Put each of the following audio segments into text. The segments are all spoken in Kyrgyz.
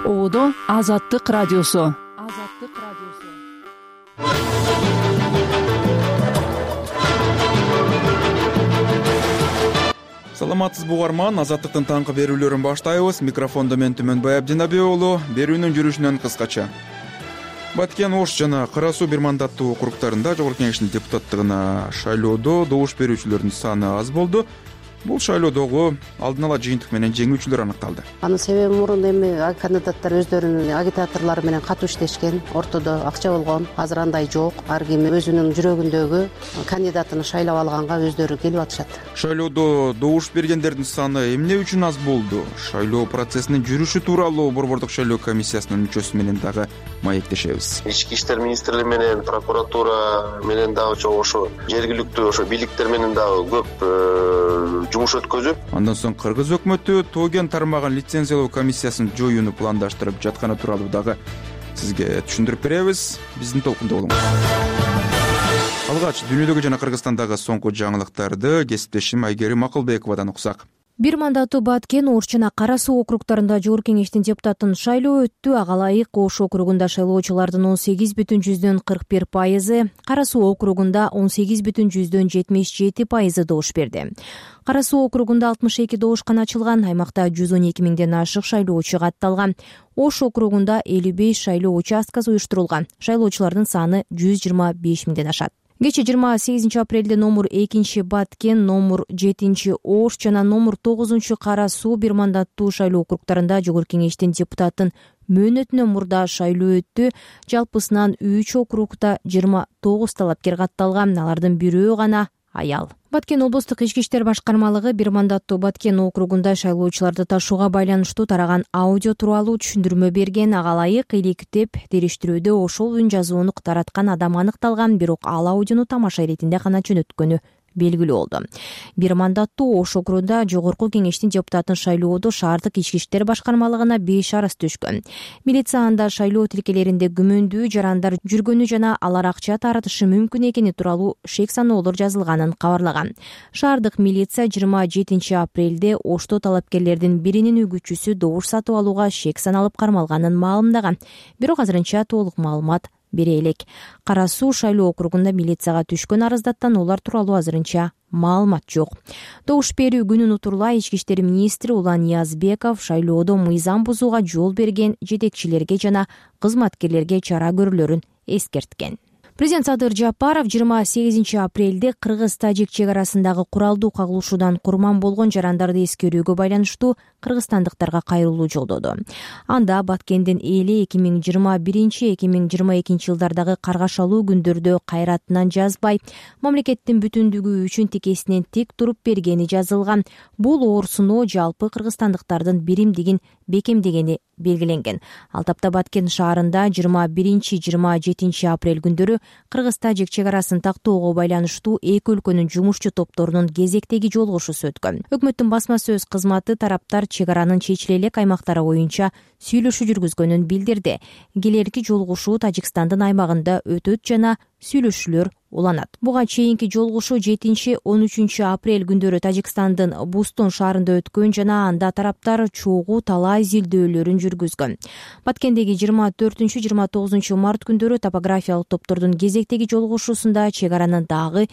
Оодо Азаттык радиосу. Саламатсыз бугарман, Азаттыктын таңкы берүүлөрүн баштайбыз. Микрофондо мен Түмөнбай Абдинабек уулу. Берүүнүн жүрүшүнөн кыскача. Баткен, Ош жана Кара Суу бир мандаттуу округдарында Жогорку Кеңештин депутаттыгына шайлоодо добуш берүүчүлөрдүн саны аз болду. Бул шайлоодогу алдын ала жыйынтык менен жеңүүчүлөр аныкталды. Анын себеби мурун эми кандидаттар өздөрүнүн агитаторлору менен катуу иштешкен, ортодо акча болгон. Азыр андай жок. Ар ким өзүнүн жүрөгүндөгү кандидатын шайлап алганга өздөрү келип атышат. Шайлоодо добуш бергендердин саны эмне үчүн аз болду? Шайлоо процессинин жүрүшү тууралуу Борбордук шайлоо комиссиясынын мүчөсү менен дагы маектешебиз. Ички иштер министрлиги менен, прокуратура менен дагы ошо жергиликтүү ошо бийликтер менен дагы көп жумуш өткөзүп, андан соң Кыргыз өкмөтү Тоген тармагын лицензиялоо комиссиясын жоюуну пландаштырып жатканы тууралуу дагы сизге түшүндүрүп беребиз. Биздин толкунда болуңуз. Алгач дүйнөдөгү жана Кыргызстандагы соңку жаңылыктарды кесиптешим Айгерим Акылбековадан уксак. Бир мандаттуу Баткен, Ош жана Кара Суу округдарында Жогорку Кеңештин депутатын шайлоо өттү. Ага ылайык Ош округунда шайлоочулардын 18,41%, Кара Суу округунда 18,77% добуш берди. Кара Суу округунда 62 добушкана ачылган, аймакта 112 миңден ашык шайлоочу катталган. Ош округунда 55 шайлоо участкасы уюштурулган. Шайлоочулардын саны 125 миңден ашат. Кече 28 апрелде номер 2 Баткен, номер 7 Ош жана номер 9 Кара Суу бир мандаттуу шайлоо округдарында Жогорку Кеңештин депутатын мөөнөтүнөн мурда шайлоо өттү. Жалпысынан 3 округда 29 талапкер катталган, алардын бирөө гана аял. Баткен облустук ички иштер башкармалыгы бир мандаттуу Баткен округунда шайлоочуларды ташууга байланыштуу тараган аудио тууралуу түшүндүрмө берген. Ага ылайык иликтеп териштирүүдө ошол үн жазууну тараткан адам аныкталган, бирок ал аудиону тамаша иретинде гана жөнөткөнү белгилүү болду. Бир мандаттуу Ош округунда Жогорку Кеңештин депутатын шайлоодо шаардык ички иштер башкармалыгына 5 арыз түшкөн. Милиция анда шайлоо тилкелеринде күмөндүү жарандар жүргөнү жана алар акча таратышы мүмкүн экени тууралуу шек саноолор жазылганын кабарлаган. Шаардык милиция 27 апрелде Ошто талапкерлердин биринин үгүтчүсү добуш сатып алууга шек саналып кармалганын маалымдаган. Бирок азырынча толук маалымат бере элек. Кара Суу шайлоо округунда милицияга түшкөн арыздаттан олар тууралуу азырынча маалымат жок. Добуш берүү күнүн утурлай ички иштер министри Улан Ниязбеков шайлоодо мыйзам бузууга жол берген жетекчилерге жана кызматкерлерге чара көрүлөрүн эскерткен. Президент Садыр Жапаров 28 апрелде Кыргыз-Тажик чек арасындагы куралдуу кагылышуудан курман болгон жарандарды эскерүүгө байланыштуу кыргызстандыктарга кайрылуу жолдоду. Анда Баткендин эли 2021-2022 жылдардагы каргашалуу күндөрдө кайратынан жазбай, мамлекеттин бүтүндүгү үчүн тикесинен тик туруп бергени жазылган. Бул оор сыноо жалпы кыргызстандыктардын биримдигин бекемдегени белгиленген. Ал тапта Баткен шаарында 21-27 апрель күндөрү Кыргыз-Тажик чек арасын тактоого байланыштуу эки өлкөнүн жумушчу топторунун кезектеги жолугушуусу өткөн. Өкмөттүн басма сөз кызматы тараптар чек аранын чечиле элек аймактары боюнча сүйлөшүү жүргүзгөнүн билдирди. Келерки жолугушуу Тажикстандын аймагында өтөт жана сүйлөшүүлөр уланат. Буга чейинки жолугушуу 7-13 апрель күндөрү Тажикстандын Бустон шаарында өткөн жана анда тараптар чогуу талай изилдөөлөрүн жүргүзгөн. Баткендеги 24-29 март күндөрү топографиялык топтордун кезектеги жолугушуусунда чек аранын дагы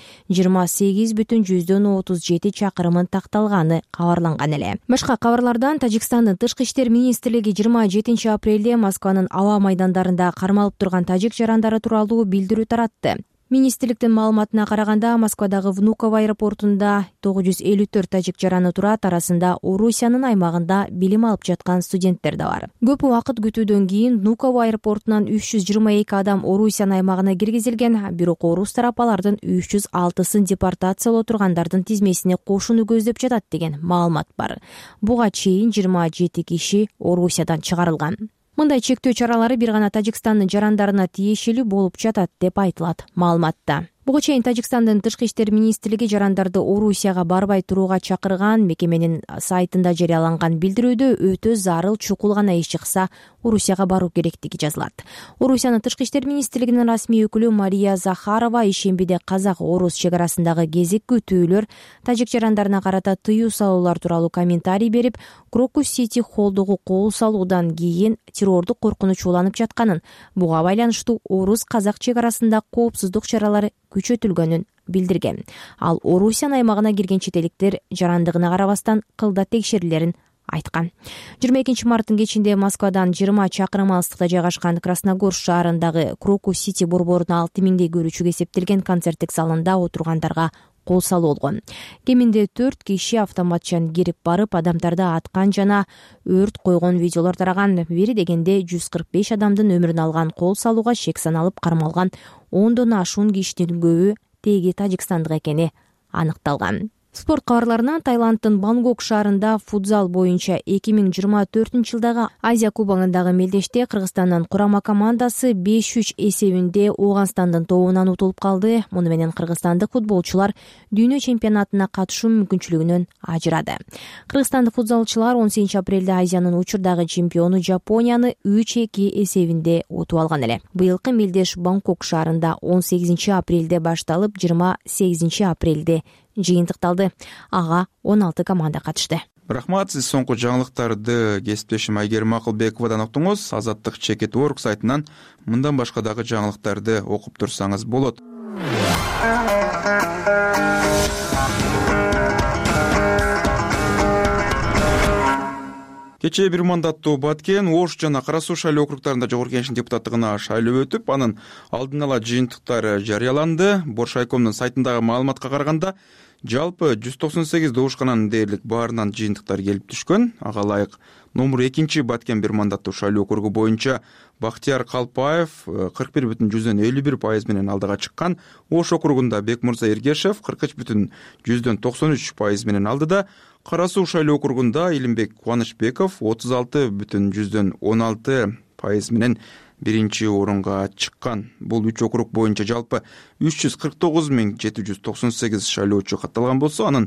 28,37 чакырымын такталганы кабарланган эле. Башка кабарлардан Тажикстандын тышкы иштер министрлиги 27 апрелде Москванын аба майдандарында кармалып турган тажик жарандары тууралуу билдирүү таратты. Министрликтин маалыматына караганда, Москвадагы Внуково аэропортунда 954 тажик жараны турат, арасында Орусиянын аймагында билим алып жаткан студенттер да бар. Көп убакыт күтүүдөн кийин Внуково аэропортунан 322 адам Орусиянын аймагына киргизилген, бирок орус тарап алардын 306-сын депортациялоо тургандардын тизмесине кошууну көздөп жатат деген маалымат бар. Буга чейин 27 киши Орусиядан чыгарылган. Мындай чектөө чаралары бир гана Тажикстандын жарандарына тиешелүү болуп жатат деп айтылат маалыматта. Буга чейин Тажикстандын тышкы иштер министрлиги жарандарды Орусияга барбай турууга чакырган. Мекеменин сайтында жарыяланган билдирүүдө өтө зарыл чукул гана иш чыкса Орусияга баруу керектиги жазылат. Орусиянын тышкы иштер министрлигинин расмий өкүлү Мария Захарова ишембиде казак-орус чек арасындагы кезек күтүүлөр, тажик жарандарына карата тыюу салуулар тууралуу комментарий берип, Крокус Сити холдогу кол салуудан кийин террордук коркунуч уланып жатканын, буга байланыштуу орус-казак чек арасында коопсуздук чаралары күчөтүлгөнүн билдирген. Ал Орусиянын аймагына кирген чет эликтер жарандыгына карабастан кылда текшерилерин айткан. 22 марттын кечинде Москвадан 20 чакырым алыстыкта жайгашкан Красногорск шаарындагы Крокус Сити борборунда 6000 көрүүчүгө эсептелген концерттик залында отургандарга кол салуу болгон. Кеминде 4 киши автоматчан кирип барып, адамдарды аткан жана өрт койгон видеолор тараган. Бери дегенде 145 адамдын өмүрүн алган кол салууга шек саналып кармалган 10дон ашуун кишинин көбү теги тажикстандык экени аныкталган. Спорт кабарларынан Таиланддын Бангкок шаарында футзал боюнча 2024 жылдагы Азия кубогундагы мелдеште Кыргызстандын курама командасы 5-3 эсебинде Ооганстандын тобунан утулуп калды. Муну менен кыргызстандык футболчулар дүйнө чемпионатына катышуу мүмкүнчүлүгүнөн ажырады. Кыргызстандык футзалчылар 18 апрелде Азиянын учурдагы чемпиону Жапонияны 3-2 эсебинде утуп алган эле. Быйылкы мелдеш Бангкок шаарында 18 апрелде башталып, 28 апрелде жыйынтыкталды. Ага 16 команда катышты. Рахмат, сиз соңку жаңылыктарды кесиптешим Айгерим Акылбековадан уктуңуз. Азаттык Чекит Орг сайтынан мындан башка дагы жаңылыктарды окуп турсаңыз болот. Кечээ бир мандаттуу Баткен, Ош жана Кара Суу шайлоо округдарында Жогорку Кеңештин депутаттыгына шайлоо өтүп, анын алдын ала жыйынтыктары жарыяланды. Боршайкомдун сайтындагы маалыматка караганда, жалпы 198 добушкананын дээрлик баарынан жыйынтыктар келип түшкөн. Ага ылайык номер 2 Баткен бир мандаттуу шайлоо округу боюнча Бактияр Калпаев 41,51% менен алдыга чыккан. Ош округунда Бекмурза Эргешев 43,93% менен алдыда. Кара Суу шайлоо округунда Илимбек Кубанычбеков 36,16% менен биринчи орунга чыккан. Бул 3 округ боюнча жалпы 349,798 шайлоочу катталган болсо, анын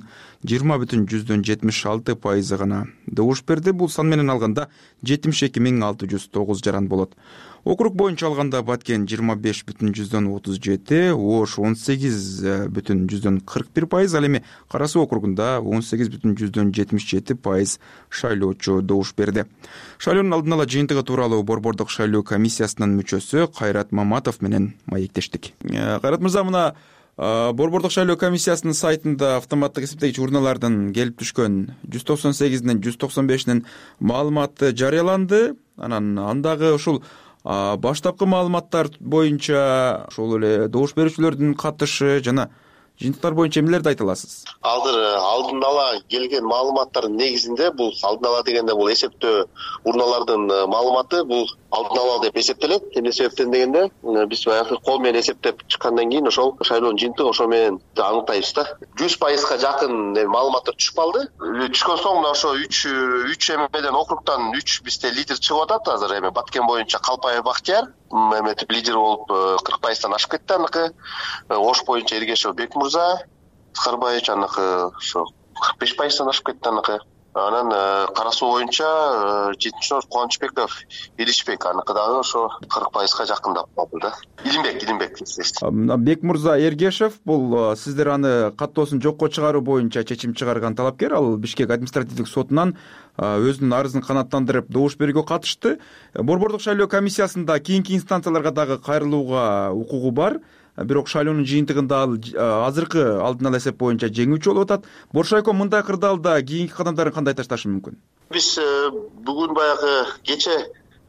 20,76% гана добуш берди. Бул сан менен алганда 72,609 жаран болот. Округ боюнча алганда Баткен 25,37, Ош 18,41%, ал эми Кара Суу округунда 18,77% шайлоочу добуш берди. Шайлоонун алдын ала жыйынтыгы тууралуу борбордук шайлоо комиссиясынын мүчөсү Кайрат Маматов менен маектештик. Кайрат мырза, мына борбордук шайлоо комиссиясынын сайтында автоматтык эсептегич урналардын келип түшкөн 198-ден 195-нин маалыматы жарыяланды. Анан андагы ушул баштапкы маалыматтар боюнча ошол эле добуш берүүчүлөрдүн катышы жана жыйынтыктар боюнча эмнелерди айта аласыз? Алдын ала келген маалыматтардын негизинде, бул алдын ала дегенде бул эсептөө урналардын маалыматы, бул алдын ала деп эсептелет. Эмне себептен дегенде, биз баягы кол менен эсептеп чыккандан кийин ошол шайлоонун жыйынтыгы ошо менен аныктайбыз да. 100%га жакын маалыматтар түшүп калды. Түшкөн соң мына ошо 3 эмеден округтан 3 бизде лидер чыгып атат азыр. Эми Баткен боюнча Калпаев Бактияр эметип лидер болуп 40%-тан ашып кетти аныкы. Ош боюнча Эргешев Бекмурза, Сарбаевич аныкы ошо 45%-тан ашып кетти аныкы. Анан Кара Суу боюнча 7-орун Кубанычбеков Иришбек аныкы дагы ошо 40%-га жакындап калды да. Илимбек. Бекмурза Эргешев бул сиздер аны каттоосун жокко чыгаруу боюнча чечим чыгарган талапкер. Ал Бишкек административдик сотунан өзүнүн арызын канааттандырып добуш берүүгө катышты. Борбордук шайлоо комиссиясында кийинки инстанцияларга дагы кайрылууга укугу бар. Бирок шайлоонун жыйынтыгында ал азыркы алдын ала эсеп боюнча жеңүүчү болуп атат. Боршайком мындай кырдаалда кийинки кадамдарын кандай ташташы мүмкүн? Биз бүгүн баягы кече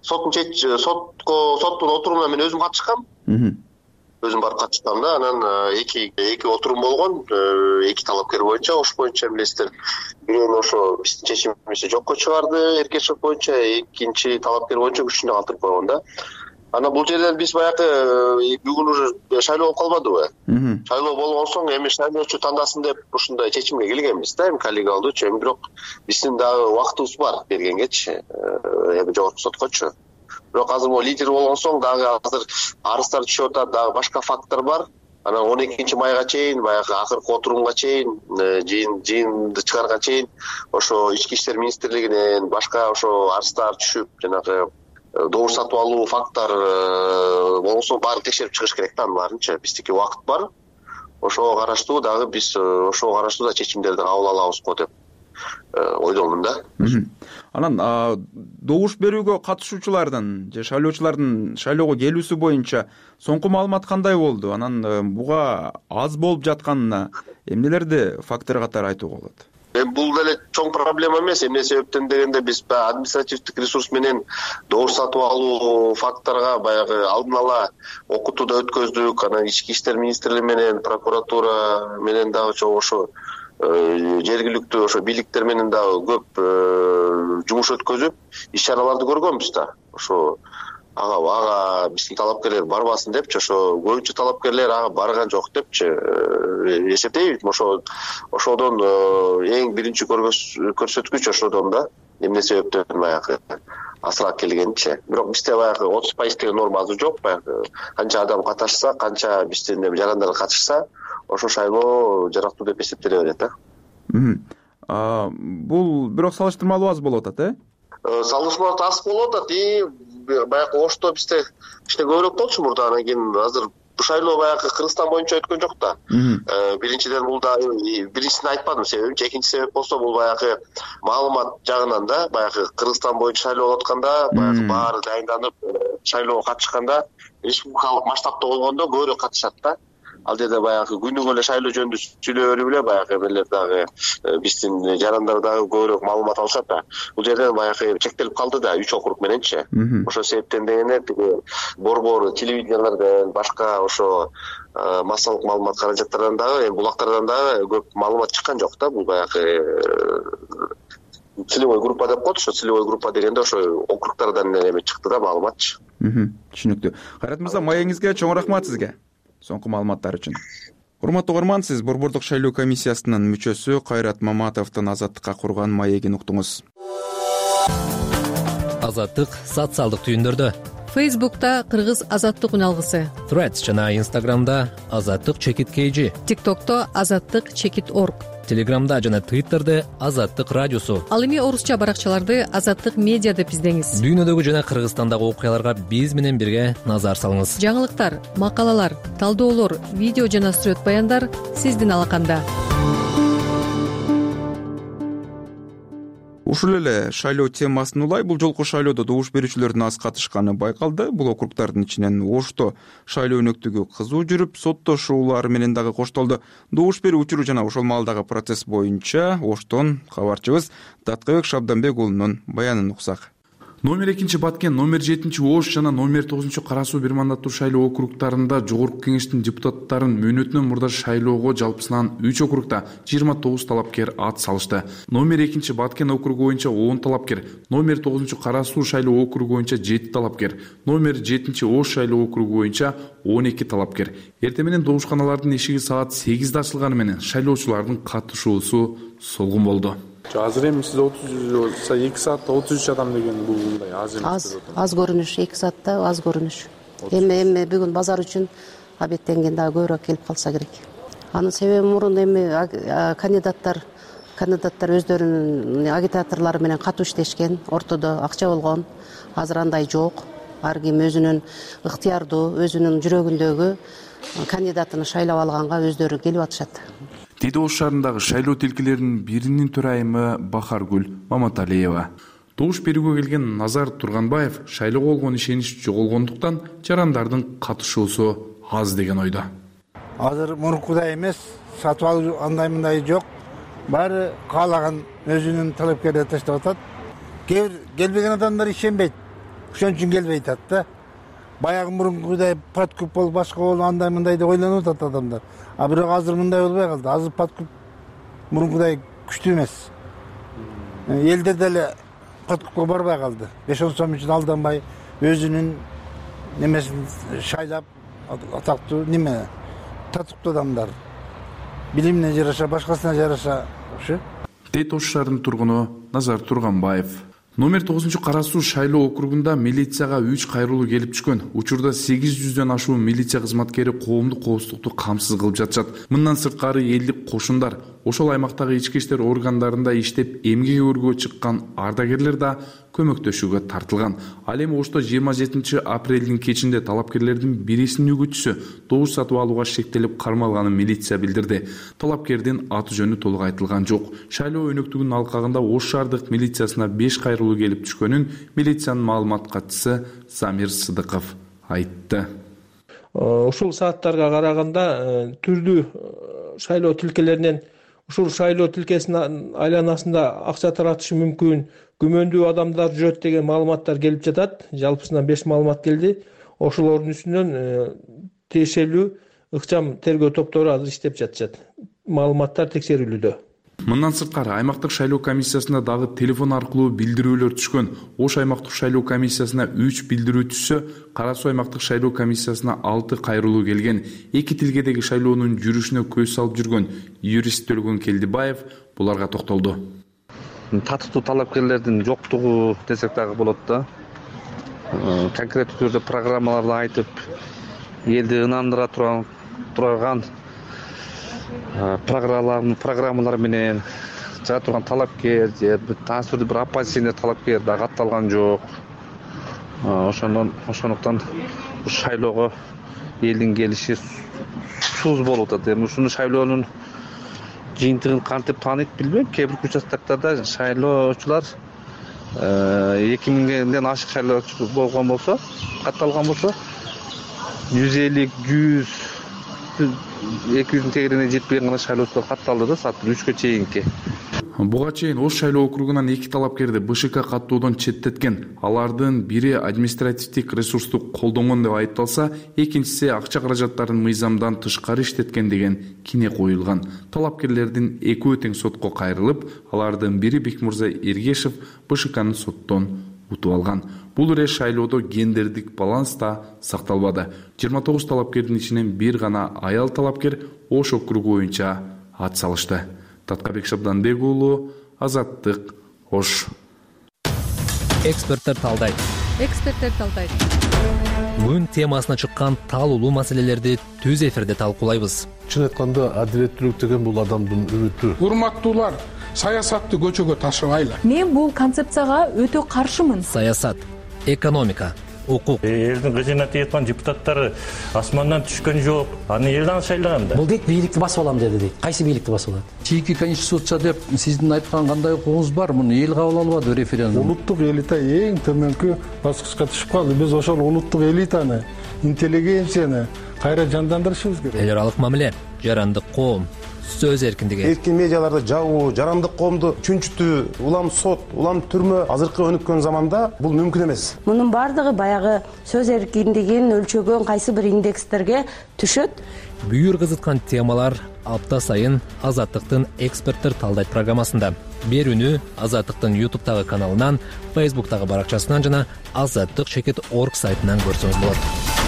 соттун отурумуна мен өзүм катышкам. Өзүм барып катышкам да. Анан эки отурум болгон. Эки талапкер боюнча, Ош боюнча билесиздер. Бирөөнү ошо биздин чечимибизди жокко чыгарды. Эргешев боюнча, экинчи талапкер боюнча күчүндө калтырып койгон да. Ана бул жерден биз баягы бүгүн уже шайлоо болуп калбадыбы? Шайлоо болгон соң эми шайлоочу тандасын деп ушундай чечимге келгенбиз да, эми коллегиалдуучу. Эми бирок биздин дагы убактыбыз бар бергенгечи, эми жогорку соткочу. Бирок азыр могу лидер болгон соң дагы азыр арыздар түшүп атат, дагы башка факттар бар. анан 12 майга чейин баягы акыркы отурумга чейин жыйынды чыгарганга чейин ошо ички иштер министрлигинен башка ошо арыздар түшүп жанагы добуш сатып алуу факттар болсо баарын текшерип чыгыш керек да, анын баарынчы. Биздики убакыт бар. Ошого караштуу дагы биз ошого караштуу да чечимдерди кабыл алабыз го деп ойдомун да. Анан добуш берүүгө катышуучулардын же шайлоочулардын шайлоого келүүсү боюнча соңку маалымат кандай болду? Анан буга аз болуп жатканына эмнелерди фактор катары айтууга болот? Бул деле чоң проблема эмес. Эмне себептен дегенде биз административдик ресурс менен добуш сатып алуу факттарга баягы алдын ала окутуу да өткөздүк. Анан ички иштер министрлиги менен прокуратура менен дагы ошо жергиликтүү ошо бийликтер менен дагы көп жумуш өткөзүп иш чараларды көргөнбүз да. Ошо ага биздин талапкерлер барбасын депчи, ошо көбүнчө талапкерлер ага барган жок депчи эсептейбиз. Ошодон эң биринчи көрсөткүч ошодон да, эмне себептен баягы азыраак келгенчи. Бирок бизде баягы 30% деген норма азыр жок. Баягы канча адам катышса, канча биздин жарандар катышса, ошо шайлоо жарактуу деп эсептеле берет да. Бул бирок салыштырмалуу аз болуп атат, Салыштырмалуу аз болуп атат. Баягы Ошто бизде кичине көбүрөөк болчу мурда, анан кийин азыр бул шайлоо баягы Кыргызстан боюнча өткөн жок да. Биринчиден бул да биринчисин айтпадым себебинчи. Экинчи себеп болсо бул баягы маалымат жагынан да, баягы Кыргызстан боюнча шайлоо болуп атканда, баягы баары дайынданып шайлоого катышканда республикалык масштабта болгондо көбүрөөк катышат да. Ал жерде баягы күнүгө эле шайлоо жөнүндө сүйлөй берип эле баягы эмелер дагы биздин жарандар дагы көбүрөөк маалымат алышат да. Бул жерден баягы чектелип калды да 3 округ мененчи. Ошо себептен дегенде тиги борбор телевидениялардан башка ошо массалык маалымат каражаттардан дагы булактардан дагы көп маалымат чыккан жок да. Бул баягы целевой группа деп коет. Ошо целевой группа дегенде ошо округтардан эме чыкты да маалыматчы. Түшүнүктүү. Кайрат мырза, маегиңизге чоң рахмат сизге соңку маалыматтар үчүн. Урматтуу угарман, сиз Борбордук шайлоо комиссиясынын мүчөсү Кайрат Маматовдун Азаттыкка курган маегин уктуңуз. Азаттык социалдык түйүндөрдө. Фейсбукта Кыргыз азаттык үналгысы, Threads жана Instagramда Азаттык _KG, TikTokто azаттык_org, Телеграмда жана Twitterде Азаттык радиосу. Ал эми орусча баракчаларды Азаттык медиа деп издеңиз. Дүйнөдөгү жана Кыргызстандагы окуяларга биз менен бирге назар салыңыз. Жаңылыктар, макалалар, талдоолор, видео жана сүрөт баяндар сиздин алаканда. Ушул эле шайлоо темасын улай, бул жолку шайлоодо добуш берүүчүлөрдүн аз катышканы байкалды. Бул округдардын ичинен Ошто шайлоо өнөктүгү кызуу жүрүп, соттошуулар менен дагы коштолду. Добуш берүү учуру жана ошол маалдагы процесс боюнча Оштон кабарчыбыз Таткыбек Шабданбек уулунун баянын уксак. Номер 2 Баткен, номер 7 Ош жана номер 9 Кара Суу бир мандаттуу шайлоо округтарында жогорку кеңештин депутаттарын мөөнөтүнөн мурда шайлоого жалпысынан 3 округда 29 талапкер ат салышты. Номер 2 Баткен округу боюнча 10 талапкер, номер 9 Кара Суу шайлоо округу боюнча 7 талапкер, номер 7 Ош шайлоо округу боюнча 12 талапкер. Эртең менен добушканалардын эшиги саат 8-де ачылганы менен шайлоочулардын катышуусу солгун болду. Азыр эми сиз 2 саатта 33 адам деген бул мындай аз эмес. Аз көрүнүш, 2 саатта аз көрүнүш. Эми бүгүн базар үчүн абеттенген дагы көбүрөөк келип калса керек. Анын себеби мурун эми кандидаттар өздөрүнүн агитаторлору менен катуу иштешкен, ортодо акча болгон. Азыр андай жок. Ар ким өзүнүн ыктыярдуу, өзүнүн жүрөгүндөгү кандидатын шайлап алганга өздөрү келип атышат. Деди Ош шаарындагы шайлоо тилкелеринин биринин төрайымы Бахаргүл Маматалиева. Добуш берүүгө келген Назар Турганбаев шайлоого болгон ишенич жоголгондуктан жарандардын катышуусу аз деген ойдо. Азыр мурункудай эмес, сатып алуу андай мындай жок. Баары каалаган өзүнүн талапкерди таштап атат. Кээ бир келбеген адамдар ишенбейт. Ошон үчүн келбей атат да. Баягы мурункудай подкуп болуп башка болуп андай мындай деп ойлонуп атат адамдар. А бирок азыр мындай болбой калды. Азыр подкуп мурункудай күчтүү эмес. Элдер деле подкупка барбай калды. 5-10 сом үчүн алданбай өзүнүн немесин шайлап атактуу неме татыктуу адамдар. Билимине жараша, башкасына жараша ушу. Дейт Ош шаарынын тургуну Назар Турганбаев. Номер 9 Кара Суу шайлоо округунда милицияга 3 кайрылуу келип түшкөн. Учурда 800дөн ашуун милиция кызматкери коомдук коопсуздукту камсыз кылып жатышат. Мындан сырткары элдик кошундар, ошол аймактагы ички иштер органдарында иштеп эмгек өргөө чыккан ардагерлер да көмөктөшүүгө тартылган. Ал эми Ошто 27 апрелдин кечинде талапкерлердин бирисинин үгүтчүсү добуш сатып алууга шектелип кармалганын милиция билдирди. Талапкердин аты жөнү толук айтылган жок. Шайлоо өнөктүгүнүн алкагында Ош шаардык милициясына 5 кайрылуу келип түшкөнүн милициянын маалымат катчысы Замир Сыдыков айтты. Ушул сааттарга караганда түрдүү шайлоо тилкелеринен ушул шайлоо тилкесинин айланасында акча таратышы мүмкүн, күмөндүү адамдар жүрөт деген маалыматтар келип жатат. Жалпысынан 5 маалымат келди. Ошолордун үстүнөн тиешелүү ыкчам тергөө топтору азыр иштеп жатышат. Маалыматтар текшерилүүдө. Мындан сырткары аймактык шайлоо комиссиясына дагы телефон аркылуу билдирүүлөр түшкөн. Ош аймактык шайлоо комиссиясына 3 билдирүү түшсө, Кара Суу аймактык шайлоо комиссиясына 6 кайрылуу келген. Эки тилгедеги шайлоонун жүрүшүнө көз салып жүргөн юрист Төлгөн Келдибаев буларга токтолду. Татыктуу талапкерлердин жоктугу десек дагы болот да. Конкреттүү түрдө программаларды айтып, элди ынандыра турган программалар менен жаа турган талапкер же таасирдүү бир оппозиционер талапкер да катталган жок. Ошондуктан шайлоого элдин келиши сууз болуп атат. Эми ушуну шайлоонун жыйынтыгын кантип тааныйт билбейм. Кээ бир участоктарда шайлоочулар 2000ден ашык шайлоочу болгон болсо, катталган болсо 150-200 тегерине жетпеген гана шайлоочулар катталды да, саат 3-кө чейинки. Буга чейин Ош шайлоо округунан 2 талапкерди БШК каттоодон четтеткен. Алардын бири административдик ресурсту колдонгон деп айыпталса, экинчиси акча каражаттарын мыйзамдан тышкары иштеткен деген кине коюлган. Талапкерлердин экөө тең сотко кайрылып, алардын бири Бекмурза Эргешев БШКнын соттон утуп алган. Бул ире шайлоодо гендердик баланс да сакталбады. 29 талапкердин ичинен бир гана аял талапкер Ош округу боюнча ат салышты. Таткабек Шабданбек уулу, Азаттык, Ош. Эксперттер талдайт. Күн темасына чыккан талуулуу маселелерди түз эфирде талкуулайбыз. Чын айтканда адилеттүүлүк деген бул адамдын үмүтү. Урматтуулар, саясатты көчөгө ташыбайлы. Мен бул концепцияга өтө каршымын. Саясат, экономика, укук. Элдин кызына тийаткан депутаттары асмандан түшкөн жок. Аны элден шайлаган да. Бул дейт бийликти басып алам деди дейт. Кайсы бийликти басып алат? Чийки конституция деп сиздин айткан кандай укугуңуз бар? Муну эл кабыл албады референдум. Улуттук элита эң төмөнкү баскычка түшүп калды. Биз ошол улуттук элитаны, интеллигенцияны кайра жандандырышыбыз керек. Эл аралык мамиле, жарандык коом, сөз эркиндиги. Эркин медиаларды жабуу, жарандык коомду чүнчүтүү, улам сот, улам түрмө азыркы өнүккөн заманда бул мүмкүн эмес. Мунун бардыгы баягы сөз эркиндигин өлчөгөн кайсы бир индекстерге түшөт. Бүйүр кызыткан темалар апта сайын Азаттыктын эксперттер талдайт программасында. Берүүнү Азаттыктын YouTube'тагы каналынан, Facebook'тагы баракчасынан жана azattik.org сайтынан көрсөңүз болот.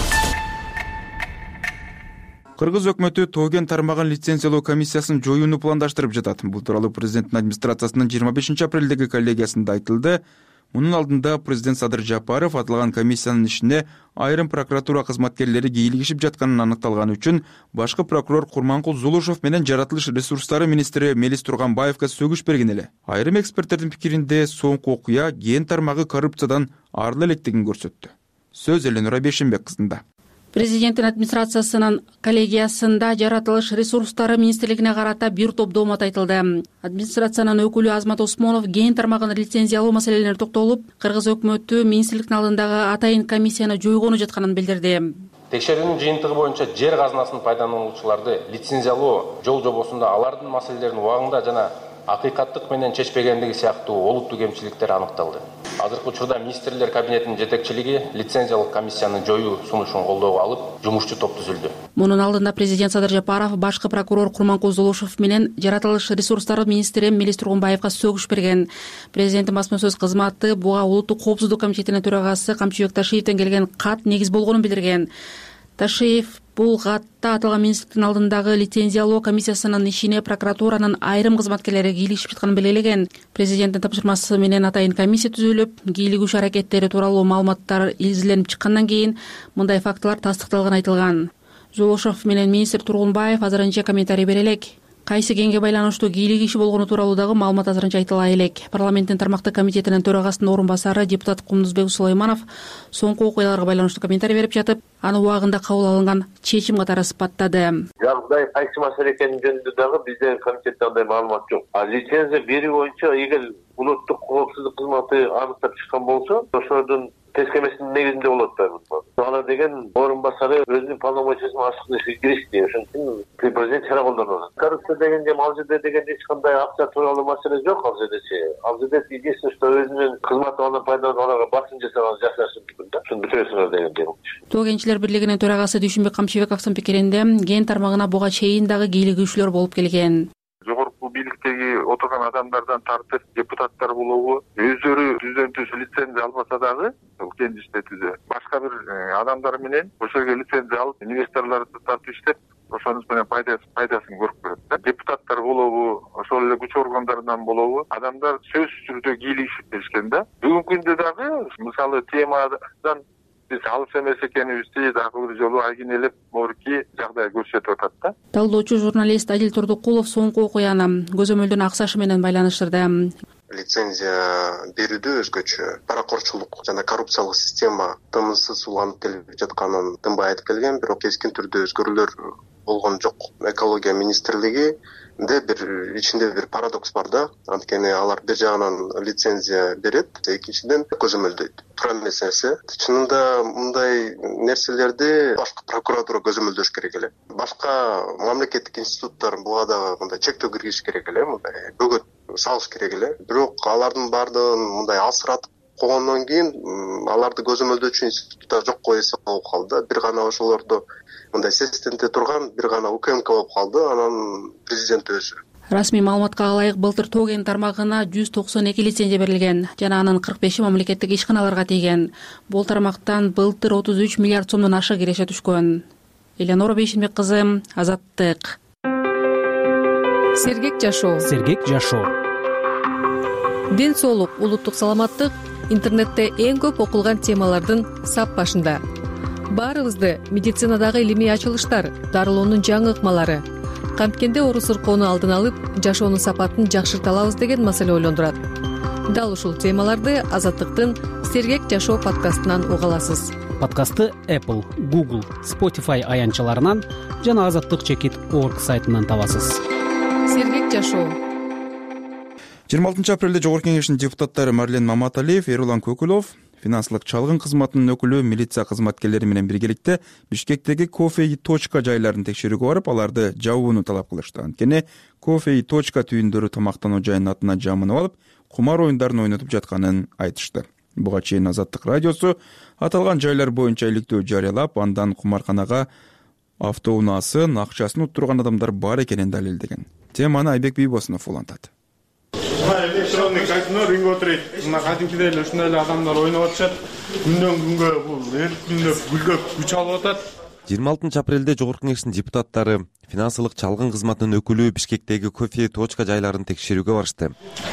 Кыргыз өкмөтү тоген тармагын лицензиялоо комиссиясын жоюуну пландаштырып жатат. Бул тууралуу президенттин администрациясынын 25 апрелдеги коллегиясында айтылды. Мунун алдында президент Садыр Жапаров аталган комиссиянын ишине айрым прокуратура кызматкерлери кийлигишип жатканын аныкталган үчүн башкы прокурор Курманкул Зулушев менен жаратылыш ресурстары министри Мелис Турганбаевга сөгүш берген эле. Айрым эксперттердин пикиринде соңку окуя ген тармагы коррупциядан арылы электигин көрсөттү. Сөз Эленура Бешенбек кызында. Президенттин администрациясынын коллегиясында жаратылыш ресурстары министрлигине карата бир топ доомат айтылды. Администрациянын өкүлү Азмат Осмонов ген тармагын лицензиялоо маселелерине токтолуп, Кыргыз өкмөтү министрликтин алдындагы атайын комиссияны жойгону жатканын билдирди. Текшерүүнүн жыйынтыгы боюнча жер казынасын пайдалануучуларды лицензиялоо жол жобосунда алардын маселелерин убагында жана акыйкаттык менен чечпегендиги сыяктуу олуттуу кемчиликтер аныкталды. Азыркы учурда министрлер кабинетинин жетекчилиги лицензиялык комиссияны жоюу сунушун колдоого алып, жумушчу топ түзүлдү. Мунун алдында президент Садыр Жапаров башкы прокурор Курманкул Зулушев менен жаратылыш ресурстары министри Мелис Турганбаевга сөгүш берген. Президенттин басма сөз кызматы буга улуттук коопсуздук комитетинин төрагасы Камчыбек Ташиевден келген кат негиз болгонун билдирген. Ташиев бул катта аталган министрликтин алдындагы лицензиялоо комиссиясынын ишине прокуратуранын айрым кызматкерлери кийлигишип жатканын белгилеген. Президенттин тапшырмасы менен атайын комиссия түзүлүп, кийлигүү аракеттери тууралуу маалыматтар изиленип чыккандан кийин мындай фактылар тастыкталганы айтылган. Жолошов менен министр Тургунбаев азырынча комментарий бере элек. Кайсы кеңге байланыштуу кийлик иши болгону тууралуу дагы маалымат азырынча айтыла элек. Парламенттин тармактык комитетинин төрагасынын орун басары депутат Кумдузбек Сулайманов соңку окуяларга байланыштуу комментарий берип жатып, аны убагында кабыл алынган чечим катары сыпаттады. Жагдай кайсы маселе экени жөнүндө дагы биздин комитетте андай маалымат жок. Лицензия берүү боюнча эгер улуттук коопсуздук кызматы аныктап чыккан болсо, ошонун тескемесинин негизинде болот да. Ана деген орун басары өзүнүн полномочиясын ачык киришти. Ошон үчүн президент чара колдонот. Коррупция дегенде ал жерде деген эч кандай акча тууралуу маселе жок ал жерде. Ал жерде единственное, что өзүнүн кызматынан пайдаланып аларга басым жасаган жашашы мүмкүн да. Ошону бүтөсүңөр дегендей. Тоо кенчилер бирлигинин төрагасы Дүйшүнбек Камчыбековдун пикиринде ген тармагына буга чейин дагы кийлигүүчүлөр болуп келген. Жогорку бийликтеги отурган адамдардан тартып депутаттар болобу өздөрү түздөн түз лицензия албаса дагы кен иште түзө башка бир адамдар менен ошол жерге лицензия алып инвесторлорду тартып иштеп ошонун менен пайдасын көрүп көрөт да. Депутаттар болобу ошол эле күч органдарынан болобу адамдар сөзсүз түрдө кийлигишип келишкен да. Бүгүнкү күндө дагы мисалы темадан биз алыс эмес экенибизди дагы бир жолу айгинелеп морки жагдай көрсөтүп атат да. Талдоочу журналист Адил Турдукулов соңку окуяны көзөмөлдөн аксашы менен байланыштырды. Лицензия берүүдө өзгөчө паракорчулук жана коррупциялык система тынымсыз уланып келип жатканын тынбай айтып келген, бирок кескин түрдө өзгөрүүлөр болгон жок. Экология министрлигинде бир ичинде бир парадокс бар да. Анткени алар бир жагынан лицензия берет, экинчиден көзөмөлдөйт. Туура эмес нерсе. Чынында мындай нерселерди башкы прокуратура көзөмөлдөш керек эле. Башка мамлекеттик институттар буга дагы мындай чектөө киргизиш керек эле, мындай бөгөт салыш керек эле. Бирок алардын баардыгын мындай алсыратып койгондон кийин аларды көзөмөлдөөчү институттар жок койсо болуп калды. Бир гана ошолорду мындай сестенте турган бир гана УКМК болуп калды, анан президент өзү. Расмий маалыматка ылайык былтыр тоо кен тармагына 192 лицензия берилген жана анын 45 мамлекеттик ишканаларга тийген. Бул тармактан былтыр 33 миллиард сомдон ашык киреше түшкөн. Эленора Бейшенбек кызы, Азаттык. Сергек жашоо. Ден соолук, улуттук саламаттык интернетте эң көп окулган темалардын сап башында. Баарыбызды медицинадагы илимий ачылыштар, дарылоонун жаңы ыкмалары, камткенде оору сыркоону алдын алып, жашоонун сапатын жакшырта алабыз деген маселе ойлондурат. Дал ушул темаларды Азаттыктын Сергек жашоо подкастынан уга аласыз. Подкастты Apple, Google, Spotify аянтчаларынан жана azattyk.org сайтынан табасыз. Сергек жашоо. 26 апрелде Жогорку Кеңештин депутаттары Марлен Маматалиев, Эрулан Көкүлов, финансылык чалгын кызматынын өкүлү, милиция кызматкерлери менен биргеликте Бишкектеги Кофе.й жайларын текшерүүгө барып, аларды жабууну талап кылышты. Анткени Кофе.й түйүндөрү тамактануу жайынын атына жамынып алып, кумар оюндарын ойнотуп жатканын айтышты. Буга чейин Азаттык радиосу аталган жайлар боюнча иликтөө жарыялап, андан кумарканага автоунаасын, акчасын уттурган адамдар бар экенин далилдеген. Теманы Айбек Бийбосунов улантат. Электронный казино ринг отурат. Мына кадимкидей эле ушундай эле адамдар ойноп атышат. Күндөн күнгө бул эркиндеп гүлдөп күч алып атат. 26 апрелде Жогорку Кеңештин депутаттары финансылык чалгын кызматынын өкүлү Бишкектеги Кофе.й жайларын текшерүүгө барышты.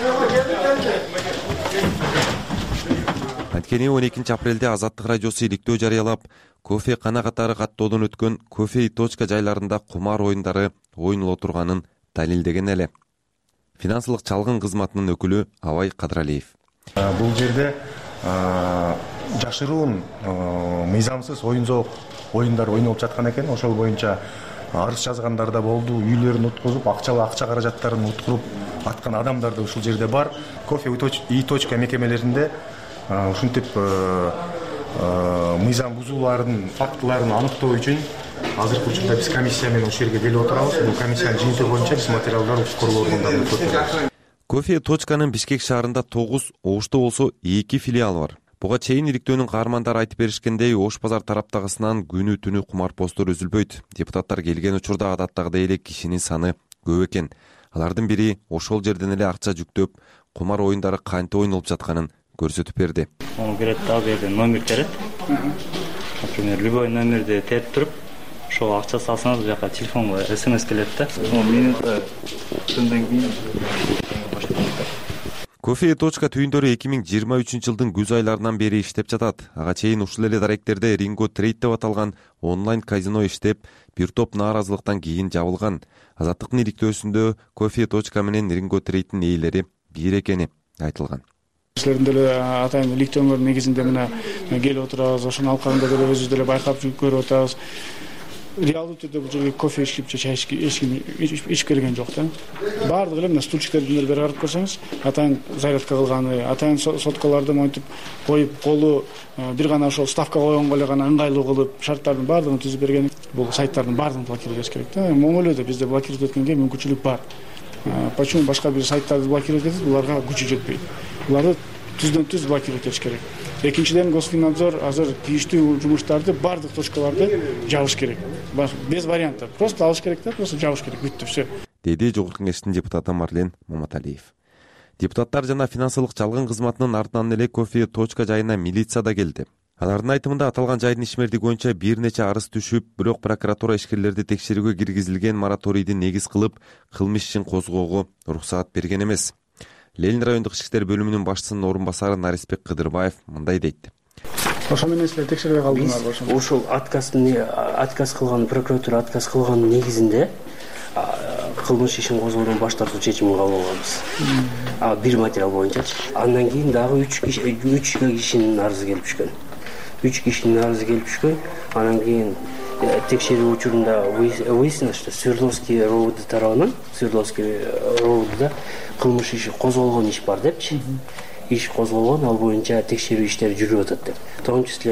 Анткени 12 апрелде Азаттык радиосу иликтөө жарыялап, кофе кана катары каттоодон өткөн Кофе.й жайларында кумар оюндары ойноло турганын далилдеген эле. Финансылык чалгын кызматынын өкүлү Абай Кадралиев. Бул жерде жашыруун мыйзамсыз оюн-зоок оюндар ойнолуп жаткан экен. Ошол боюнча арыз жазгандар да болду, үйлөрүн уткузуп, акча каражаттарын уткуруп аткан адамдар да ушул жерде бар. Кофе.й мекемелеринде ушинтип мыйзам бузуулардын фактыларын аныктоо үчүн азыркы учурда биз комиссия менен ошол жерге келип отурабыз. Бул комиссиянын жыйынтыгы боюнча биз материалдар укук органдарына көрсөтөбүз. Кофе.нын Бишкек шаарында 9, Ошто болсо 2 филиалы бар. Буга чейин иликтөөнүн каармандары айтып беришкендей, Ош базар тараптагысынан күнү түнү кумар посттор үзүлбөйт. Депутаттар келген учурда адаттагыдай эле кишинин саны көп экен. Алардын бири ошол жерден эле акча жүктөп, кумар оюндары кантип ойнолуп жатканын көрсөтүп берди. Берет, ал жерден номер берет. например любой номерди терип туруп ошол акча салсаңыз бияка телефонго СМС келет да, минутта түндөн кийин Coffee.com түйүндөрү 2023 жылдын күз айларынан бери иштеп жатат. Ага чейин ушул эле даректерде Ringo Trade деп аталган онлайн казино иштеп, бир топ нааразылыктан кийин жабылган. Азаттыктын иликтөөсүндө Coffee.com менен Ringo Trade'дин ээлери бир экени айтылган. Силердин деле атайын иликтөөңөр негизинде мына келип отурабыз, ошонун алкагында деле өзүбүз деле байкап көрүп атабыз. Реалдуу түрдө бул жерге кофе ичип же чай ичип келген жок да. Баардыгы эле мына стульчиктердин бери карап көрсөңүз, атайын зарядка кылганы, атайын соткаларды монтип коюп, колу бир гана ошол ставка койгонго эле гана ыңгайлуу кылып, шарттардын баардыгын түзүп берген. Бул сайттардын баардыгын блокировать керек да. Моң эле бизде блокировать эткенге мүмкүнчүлүк бар. Почему башка бир сайттарды блокировать этет, буларга күчү жетпейт. Буларды түздөн-түз блокировать этиш керек. Экинчиден, Госфиннадзор азыр тийиштүү жумуштарды баардык точкаларды жабыш керек. Без вариантов. Просто алыш керек да, просто жабыш керек. Бүттү, все. Деди Жогорку Кеңештин депутаты Марлен Маматалиев. Депутаттар жана финансылык жалган кызматынын артынан эле Coffee.com жайына милиция да келди. Алардын айтымында аталган жайдын ишмердиги боюнча бир нече арыз түшүп, бирок прокуратура ишкерлерди текшерүүгө киргизилген мораторийди негиз кылып, кылмыш ишин козгоого уруксаат берген эмес. Ленин райондук ички иштер бөлүмүнүн башчысынын орун басары Нарисбек Кыдырбаев мындай дейт. Ошо менен силер текшербей калдыңарбы ошону? Ошол отказ кылган, прокуратура отказ кылган негизинде кылмыш ишин козгоодон баш тартуу чечимин кабыл алганбыз. Бир материал боюнчачы. Андан кийин дагы 3 кишинин арызы келип түшкөн. 3 кишинин арызы келип түшкөн. Андан кийин текшерүү учурунда выяснилось, что Свердловский РОВД тарабынан, Свердловский РОВДда кылмыш иши козголгон иш бар депчи. Иш козголгон, ал боюнча текшерүү иштери жүрүп атат деп. В том числе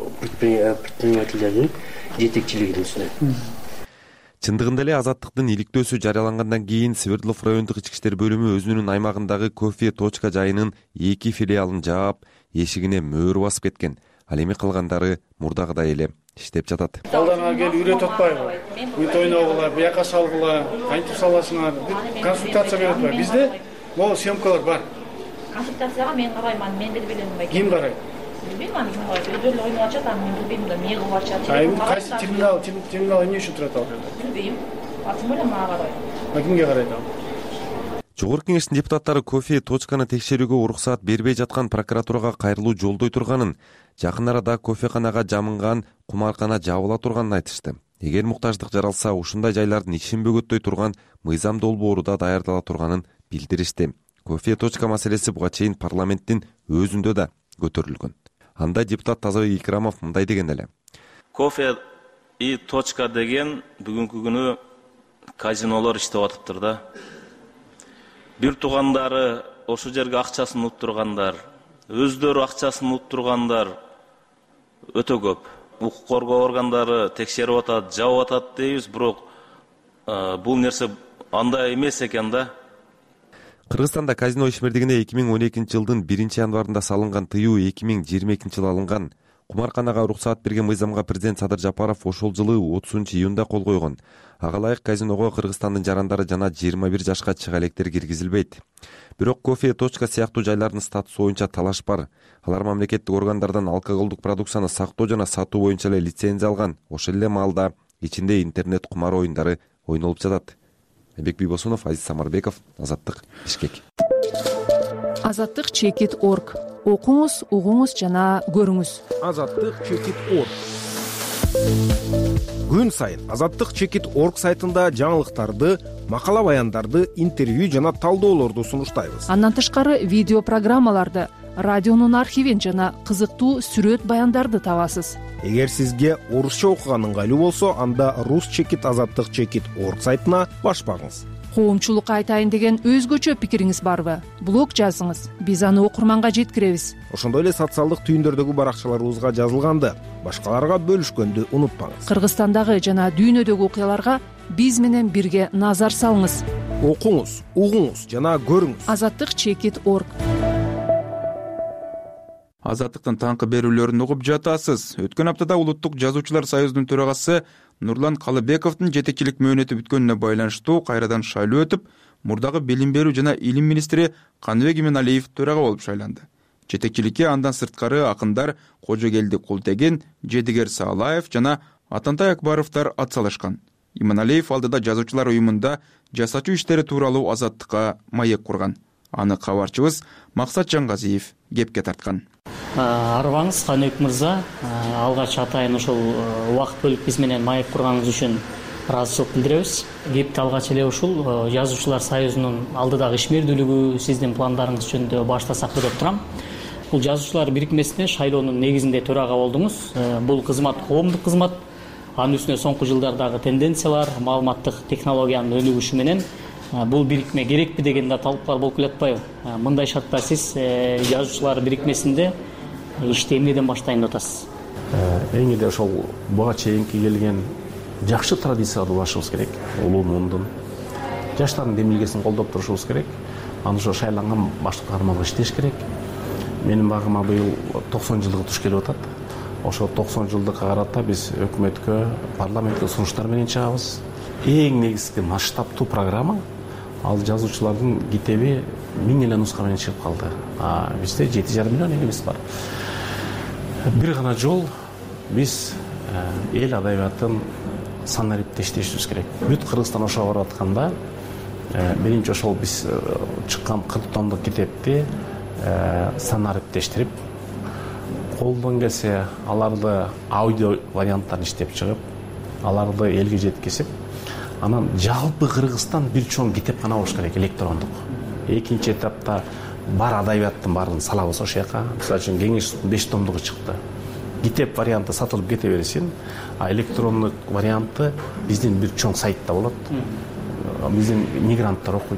предпринимательдердин жетекчилигинин үстүнөн. Чындыгында эле Азаттыктын иликтөөсү жарыялангандан кийин Свердлов райондук ички иштер бөлүмү өзүнүн аймагындагы Coffee.com жайынын 2 филиалын жаап, эшигине мөөр басып кеткен. Ал эми калгандары мурдагыдай эле иштеп жатат. Алдана келип үйрөтүп атпайбы? Бүт ойногула, бияка салгыла, кантип саласыңар, консультация берип атпайбы? Бизде могу съемкалар бар. Консультацияга мен карайман, мен деле билем байке. Ким карайт? Билбейм, аны ким карайт? Өздөрү ойноп атышат, аны мен билбейм да, эмне кылып атышат. Кайсы терминал эмне үчүн турат ал жерде? Билбейм. Атым эле мага карайт. Кимге карайт ал? Жогорку Кеңештин депутаттары Coffee.com'ны текшерүүгө уруксаат бербей жаткан прокуратурага кайрылуу жолдой турганын, жакын арада кофеканага жамынган кумаркана жабыла турганын айтышты. Эгер муктаждык жаралса, ушундай жайлардын ишин бөгөттөй турган мыйзам долбоору да даярдала турганын билдиришти. Coffee.com маселеси буга чейин парламенттин өзүндө да көтөрүлгөн. Анда депутат Тазабек Икрамов мындай деген эле. Coffee.com деген бүгүнкү күнү казинолор иштеп атыптыр да. Бир туугандары ошол жерге акчасын уттургандар, өздөрү акчасын уттургандар өтө көп. Укук коргоо органдары текшерип атат, жабып атат дейбиз, бирок бул нерсе андай эмес экен да. Кыргызстанда казино ишмердигине 2012 жылдын 1-январында салынган тыюу 2022 жылы алынган. Кумарканага уруксаат берген мыйзамга президент Садыр Жапаров ошол жылы 30-июнда кол койгон. Ага ылайык казиного Кыргызстандын жарандары жана 21 жашка чыга электер киргизилбейт. Бирок Coffee.com сыяктуу жайлардын статусу боюнча талаш бар. Алар мамлекеттик органдардан алкоголдук продукцияны сактоо жана сатуу боюнча эле лицензия алган. Ошол эле маалда ичинде интернет кумар оюндары ойнолуп жатат. Айбек Бийбосунов, Азиз Самарбеков, Азаттык, Бишкек. Азаттык.org. Окуңуз, угуңуз жана көрүңүз. Азаттык.org. Күн сайын Азаттык.org сайтында жаңылыктарды, макала баяндарды, интервью жана талдоолорду сунуштайбыз. Андан тышкары видео программаларды, радионун архивин жана кызыктуу сүрөт баяндарды табасыз. Эгер сизге орусча окуган ыңгайлуу болсо, анда Азаттык.org сайтына баш багыңыз. Коомчулукка айтайын деген өзгөчө пикириңиз барбы? Блог жазыңыз, биз аны окурманга жеткиребиз. Ошондой эле социалдык түйүндөрдөгү баракчаларыбызга жазылганды, башкаларга бөлүшкөндү унутпаңыз. Кыргызстандагы жана дүйнөдөгү окуяларга биз менен бирге назар салыңыз. Окуңуз, угуңуз жана көрүңүз. Азаттык.org. Азаттыктын таңкы берүүлөрүн угуп жатасыз. Өткөн аптада Улуттук жазуучулар союзунун төрагасы Нурлан Калыбековдун жетекчилик мөөнөтү бүткөнүнө байланыштуу кайрадан шайлоо өтүп, мурдагы билим берүү жана илим министри Каныбек Иманалиев төрага болуп шайланды. Жетекчиликке андан сырткары акындар Кожогелди Култегин, Жедигер Саалаев жана Атантай Акбаровдор атсалышкан. Иманалиев алдыда жазуучулар уюмунда жасачуу иштери тууралуу азаттыкка маек курган. Аны кабарчыбыз Максат Жангазиев кепке тарткан. Арыбаңыз, Каныбек мырза, алгач атайын ушул убакыт бөлүп биз менен маек курганыңыз үчүн ыраазычылык билдиребиз. Кепти алгач эле ушул Жазуучулар союзунун алдыдагы ишмердүүлүгү, сиздин пландарыңыз жөнүндө баштасак деп турам. Бул Жазуучулар бирикмесине шайлоонун негизинде төрага болдуңуз. Бул кызмат коомдук кызмат. Анын үстүнө соңку жылдардагы тенденциялар, маалыматтык технологиянын өнүгүшү менен бул бирикме керекпи деген да талаптар болуп келатпайбы? Мындай шартта сиз Жазуучулар бирикмесинде ишти эмнеден баштайын деп атасыз? Эң эле ошол буга чейинки келген жакшы традицияга улашыбыз керек. Улуу мундун жаштардын демилгесин колдоп турушубуз керек. Аны ошо шайланган баштык тармагы иштеш керек. Менин багыма быйыл 90 жылдыгы туш келип атат. Ошо 90 жылдыкка карата биз өкмөткө, парламентке сунуштар менен чыгабыз. Эң негизги масштабтуу программа ал жазуучулардын китеби 1000 эле нуска менен чыгып калды. Бизде 7,5 миллион элибиз бар. Бир гана жол биз эл адабиятын санариптештиришибиз керек. Бүт Кыргызстан ошого барып атканда биринчи ошол биз чыккан 40 томдук китепти санариптештирип, колдон келсе аларды аудио варианттарын иштеп чыгып, аларды элге жеткизип, анан жалпы Кыргызстан бир чоң китепкана болуш керек, электрондук. Экинчи этапта бар адабияттын баарын салабыз ошол жака. Мисалы үчүн Кеңеш сутунун 5 томдугу чыкты. Китеп варианты сатылып кете берсин, а электрондук варианты биздин бир чоң сайтта болот. Биздин мигранттар окуйт.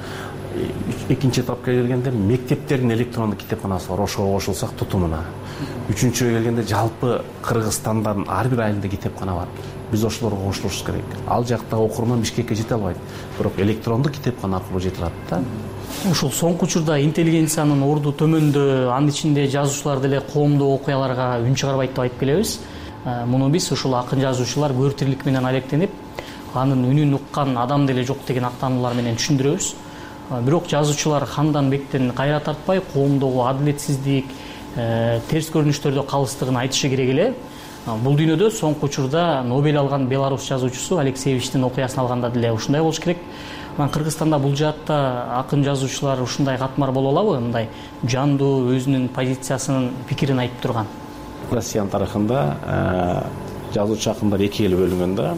Экинчи этапка келгенде мектептердин электрондук китепканасы бар, ошого кошулсак тутумуна. Үчүнчүгө келгенде жалпы Кыргызстандан ар бир айылда китепкана бар. Биз ошолорго кошулушубуз керек. Ал жактагы окурман Бишкекке жете албайт, бирок электрондук китепкана аркылуу жете алат да. Ушул соңку учурда интеллигенциянын орду төмөндө, анын ичинде жазуучулар деле коомдук окуяларга үн чыгарбайт деп айтып келебиз. Муну биз ушул акын жазуучулар көөртирлик менен алектенип, анын үнүн уккан адам деле жок деген актануулар менен түшүндүрөбүз. Бирок жазуучулар хандан бектен кайра тартпай, коомдогу адилетсиздик, терс көрүнүштөрдө калыстыгын айтышы керек эле. Бул дүйнөдө соңку учурда Нобель алган белорус жазуучусу Алексеевичтин окуясын алганда деле ушундай болуш керек. Кыргызстанда бул жаатта акын жазуучулар ушундай катмар боло алабы? Мындай жандуу өзүнүн позициясынын пикирин айтып турган. Россиянын тарыхында жазуучу акындар экиге бөлүнгөн да.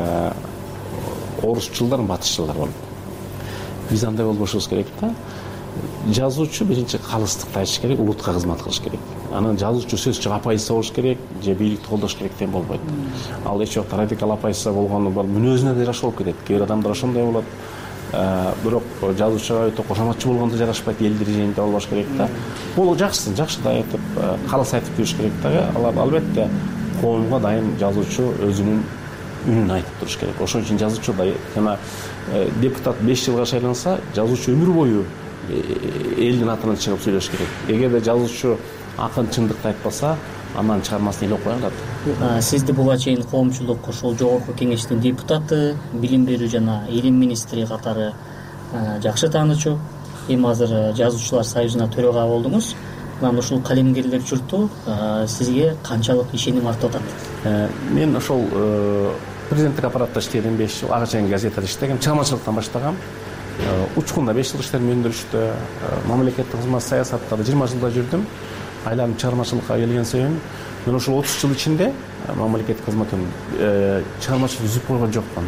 Орусчулдар, батышчылар болот. Биз андай болбошубуз керек да. Жазуучу биринчи калыстыкты айтыш керек, улутка кызмат кылыш керек. Анан жазуучу сөз чыга апайса болуш керек, же бийликти колдош керек деген болбойт. Ал эч жакта радикал апайса болгону бар, мүнөзүнө да жашоо болуп кетет. Кээ бир адамдар ошондой болот. Бирок жазуучуга өтө кошоматчы болгондо жарашпайт, элдер жыйынында болбош керек да. Бул жакшы да айтып, кааласа айтып жүрүш керек да. Алар албетте коомго дайым жазуучу өзүнүн үнүн айтып туруш керек. Ошон үчүн жазуучу да жана депутат 5 жылга шайланса, жазуучу өмүр бою элдин атынан чыгып сүйлөш керек. Эгерде жазуучу акын чындыкты айтпаса, андан чыгармасын эл окуй алат. Сизди буга чейин коомчулук ошол жогорку кеңештин депутаты, билим берүү жана илим министри катары жакшы таанычу. Эми азыр Жазуучулар союзуна төрага болдуңуз. Анан ушул калемгерлер журту сизге канчалык ишеним артып атат? Мен ошол президенттик аппаратта иштедим 5 жыл, ага чейин газетада иштегем, чыгармачылыктан баштагам. Учкунда 5 жыл иштедим, өндүрүштө, мамлекеттик кызмат саясатта 20 жылда жүрдүм. Айланып чыгармачылыкка келген себебим, мен ошол 30 жыл ичинде мамлекеттик кызматтын чыгармачылык үзүп койгон жокмун.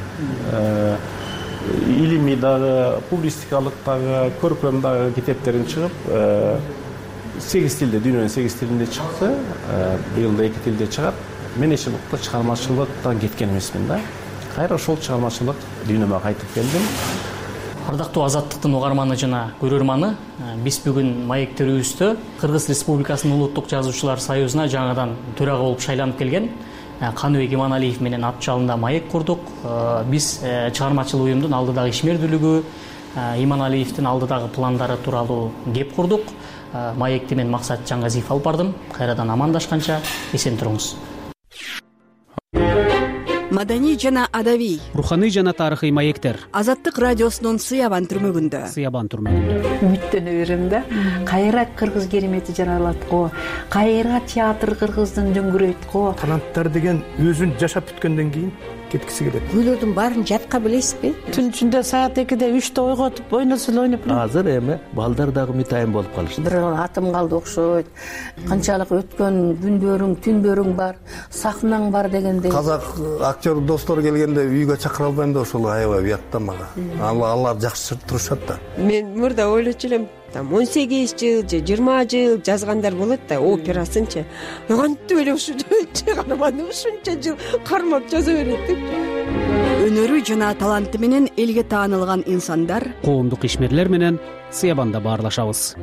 Илимий дагы, публистикалык дагы, көркөм дагы китептерин чыгып, 8 тилде, дүйнөнүн 8 тилинде чыкты. Быйыл да 2 тилде чыгат. Мен эч убакта чыгармачылыктан кеткен эмесмин да. Кайра ошол чыгармачылык дүйнөмө кайтып келдим. Ардактуу Азаттыктын угарманы жана көрөрманы, биз бүгүн маектерибизде Кыргыз Республикасынын Улуттук Жазуучулар союзуна жаңадан төрага болуп шайланып келген Каныбек Иманалиев менен ат жалында маек курдук. Биз чыгармачыл уюмдун алдыдагы ишмердүүлүгү, Иманалиевдин алдыдагы пландары тууралуу кеп курдук. Маекти мен Максат Жангазиев алып бардым. Кайрадан амандашканча эсен туруңуз. маданий жана адабий, руханий жана тарыхый маектер Азаттык радиосунун Сыябан түрмөгүндө. Үмүттөнө берем да. Кайра кыргыз керемети жаралат го, кайра театр кыргыздын дөңгүрөйт го. Таланттар деген өзүн жашап бүткөндөн кийин кеткиси келет. Күйлөрдүн баарын жатка билесизби? Түн ичинде саат 2-де 3-те ойготуп ойносо эле ойноп. Азыр эми балдар дагы мытайын болуп калышты. Бир атым калды окшойт. Канчалык өткөн күндөрүң, түндөрүң бар, сахнаң бар дегендей. Казак актер достор келгенде үйгө чакыра албайм да ошол аябай уятта мага. Алар жакшы турушат да. Мен мурда ойлочу элем, 18 жыл же 20 жыл жазгандар болот да, операсынчы. Кантип эле ушунча карманды, ушунча жыл кармап жаза берет деп. Өнөрү жана таланты менен элге таанылган инсандар коомдук ишмерлер менен Сыябанда баарлашабыз.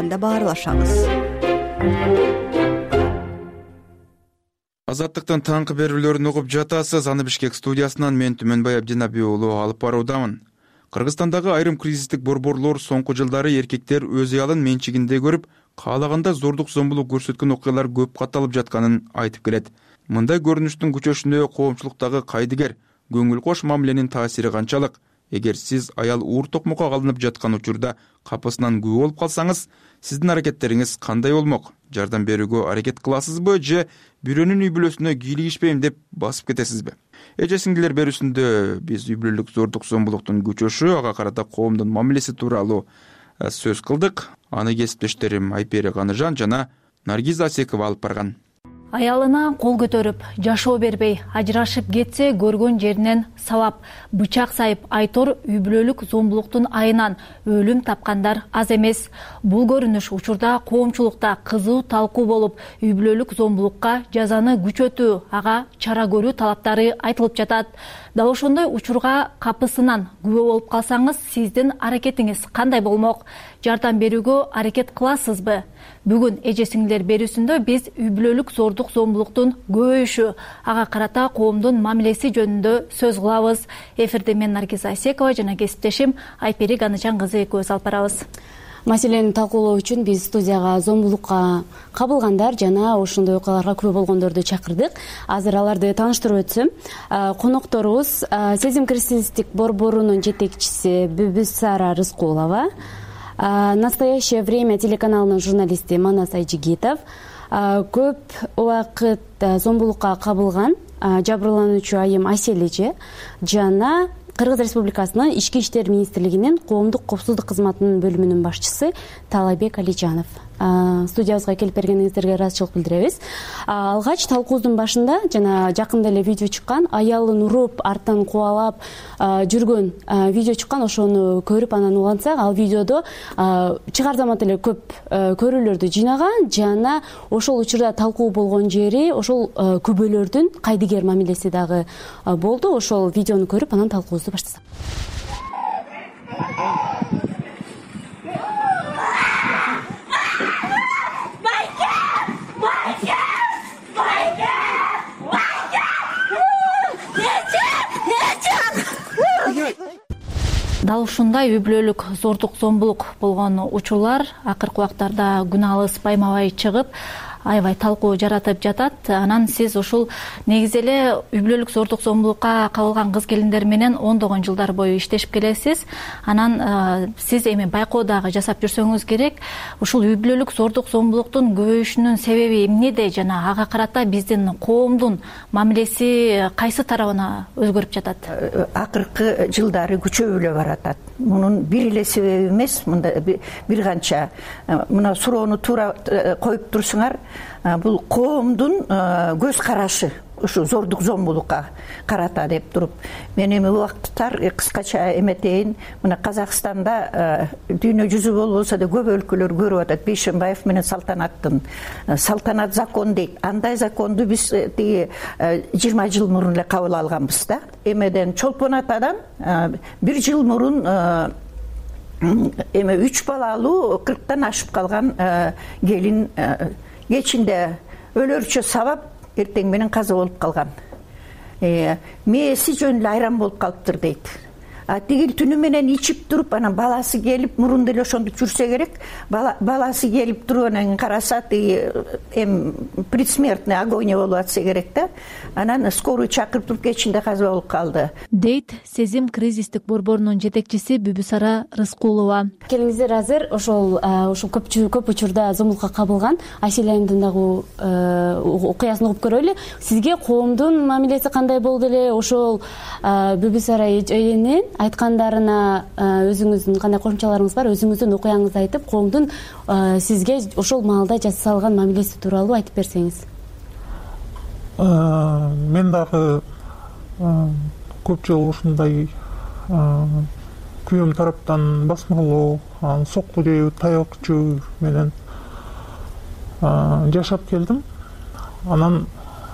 Азаттыктын таңкы берүүлөрүн угуп жатасыз. Аны Бишкек студиясынан мен Түмөнбай Абдинабий уулу алып баруудамын. Кыргызстандагы айрым кризистик борборлор соңку жылдары эркектер өз аялын менчигинде көрүп, каалаганда зордук зомбулук көрсөткөн окуялар көп катталып жатканын айтып келет. Мындай көрүнүштүн күчөшүнө коомчулуктагы кайдыгер, көңүл кош мамиленин таасири канчалык? Эгер сиз аял уур токмокко калынып жаткан учурда капысынан күбө болуп калсаңыз, сиздин аракеттериңиз кандай болмок? Жардам берүүгө аракет кыласызбы же бирөөнүн үй бүлөсүнө кийлигишпейм деп басып кетесизби? Эже сиңдилер берүүсүндө биз үй бүлөлүк зордук зомбулуктун күчөшү, ага карата коомдун мамилеси тууралуу сөз кылдык. Аны кесиптештерим Айпери Каныжан жана Наргиз Асекова алып барган. Аялына кол көтөрүп, жашоо бербей, ажырашып кетсе көргөн жеринен сабап, бычак сайып айтор үй бүлөлүк зомбулуктун айынан өлүм тапкандар аз эмес. Бул көрүнүш учурда коомчулукта кызуу талкуу болуп, үй бүлөлүк зомбулукка жазаны күчөтүү, ага чара көрүү талаптары айтылып жатат. Дал ошондой учурга капысынан күбө болуп калсаңыз, сиздин аракетиңиз кандай болмок? Жардам берүүгө аракет кыласызбы? Бүгүн эже сиңдилер берүүсүндө биз үй бүлөлүк зордук зомбулуктун көбөйүшү, ага карата коомдун мамилеси жөнүндө сөз кылабыз. Эфирде мен Наргиз Асекова жана кесиптешим Айпери Каныжан кызы экөөбүз алып барабыз. Маселени талкуулоо үчүн биз студияга зомбулукка кабылгандар жана ошондой окуяларга күбө болгондорду чакырдык. Азыр аларды тааныштырып өтсөм, конокторубуз Сезим кризистик борборунун жетекчиси Бүбүсара Рыскулова, Настоящее время телеканалынын журналисти Манас Айжигитов, көп убакыт зомбулукка кабылган жабырлануучу айым Асель эже жана Кыргыз Республикасынын Ички иштер министрлигинин коомдук коопсуздук кызматынын бөлүмүнүн башчысы Талайбек Алижанов. Студиябызга келип бергениңиздерге ыраазычылык билдиребиз. Алгач талкуубуздун башында жана жакында эле видео чыккан, аялын уруп, арттан кубалап жүргөн видео чыккан, ошону көрүп анан улантсак, ал видеодо чыгар замат эле көп көрүүлөрдү жыйнаган жана ошол учурда талкуу болгон жери ошол күбөлөрдүн кайдыгер мамилеси дагы болду. Ошол видеону көрүп анан талкуубузду баштасак. Дал ушундай үй бүлөлүк зордук зомбулук болгон учурлар акыркы убактарда күн алыс баймабай чыгып, аябай талкуу жаратып жатат. Анан сиз ушул негизи эле үй бүлөлүк зордук зомбулукка кабылган кыз келиндер менен ондогон жылдар бою иштешип келесиз. Анан сиз эми байкоо дагы жасап жүрсөңүз керек. Ушул үй бүлөлүк зордук зомбулуктун көбөйүшүнүн себеби эмнеде жана ага карата биздин коомдун мамилеси кайсы тарабына өзгөрүп жатат? Акыркы жылдары күчөп эле баратат. Мунун бир эле себеби эмес, мында бир канча. Мына суроону туура коюп турсуңар. Бул коомдун көз карашы ушу зордук зомбулукка карата деп туруп, мен эми убакыттар кыскача эметейин. Мына Казакстанда дүйнө жүзү болбосо да көп өлкөлөр көрүп атат. Бейшенбаев менен салтанат закон дейт. Андай законду биз 20 жыл мурун эле кабыл алганбыз да. Эмеден Чолпон атадан 1 жыл мурун эме 3 балалуу 40тан ашып калган келин кечинде өлөрчө сабап, эртең менен каза болуп калган. Мээси жөн эле айран болуп калыптыр дейт. Тигил түнү менен ичип туруп анан баласы келип мурун деле ошондо жүрсө керек, баласы келип туруп анан караса предсмертный агония болуп атса керек да. Анан скорую чакырып туруп кечинде каза болуп калды, дейт сезим кризистик борборунун жетекчиси Бүбүсара Рыскулова. Келиңиздер азыр ошол көп учурда зомбулукка кабылган Айселянын дагы окуясын угуп көрөлү. Сизге коомдун мамилеси кандай болду эле? Ошол Бүбүсара эженин айткандарына өзүңүздүн кандай кошумчаларыңыз бар? Өзүңүздүн окуяңызды айтып, коомдун сизге ошол маалда жасалган мамилеси тууралуу айтып берсеңиз. Мен дагы көп жолу ушундай күйөөм тараптан басмырлоо, сокку жөө, таяк жөө менен жашап келдим. Анан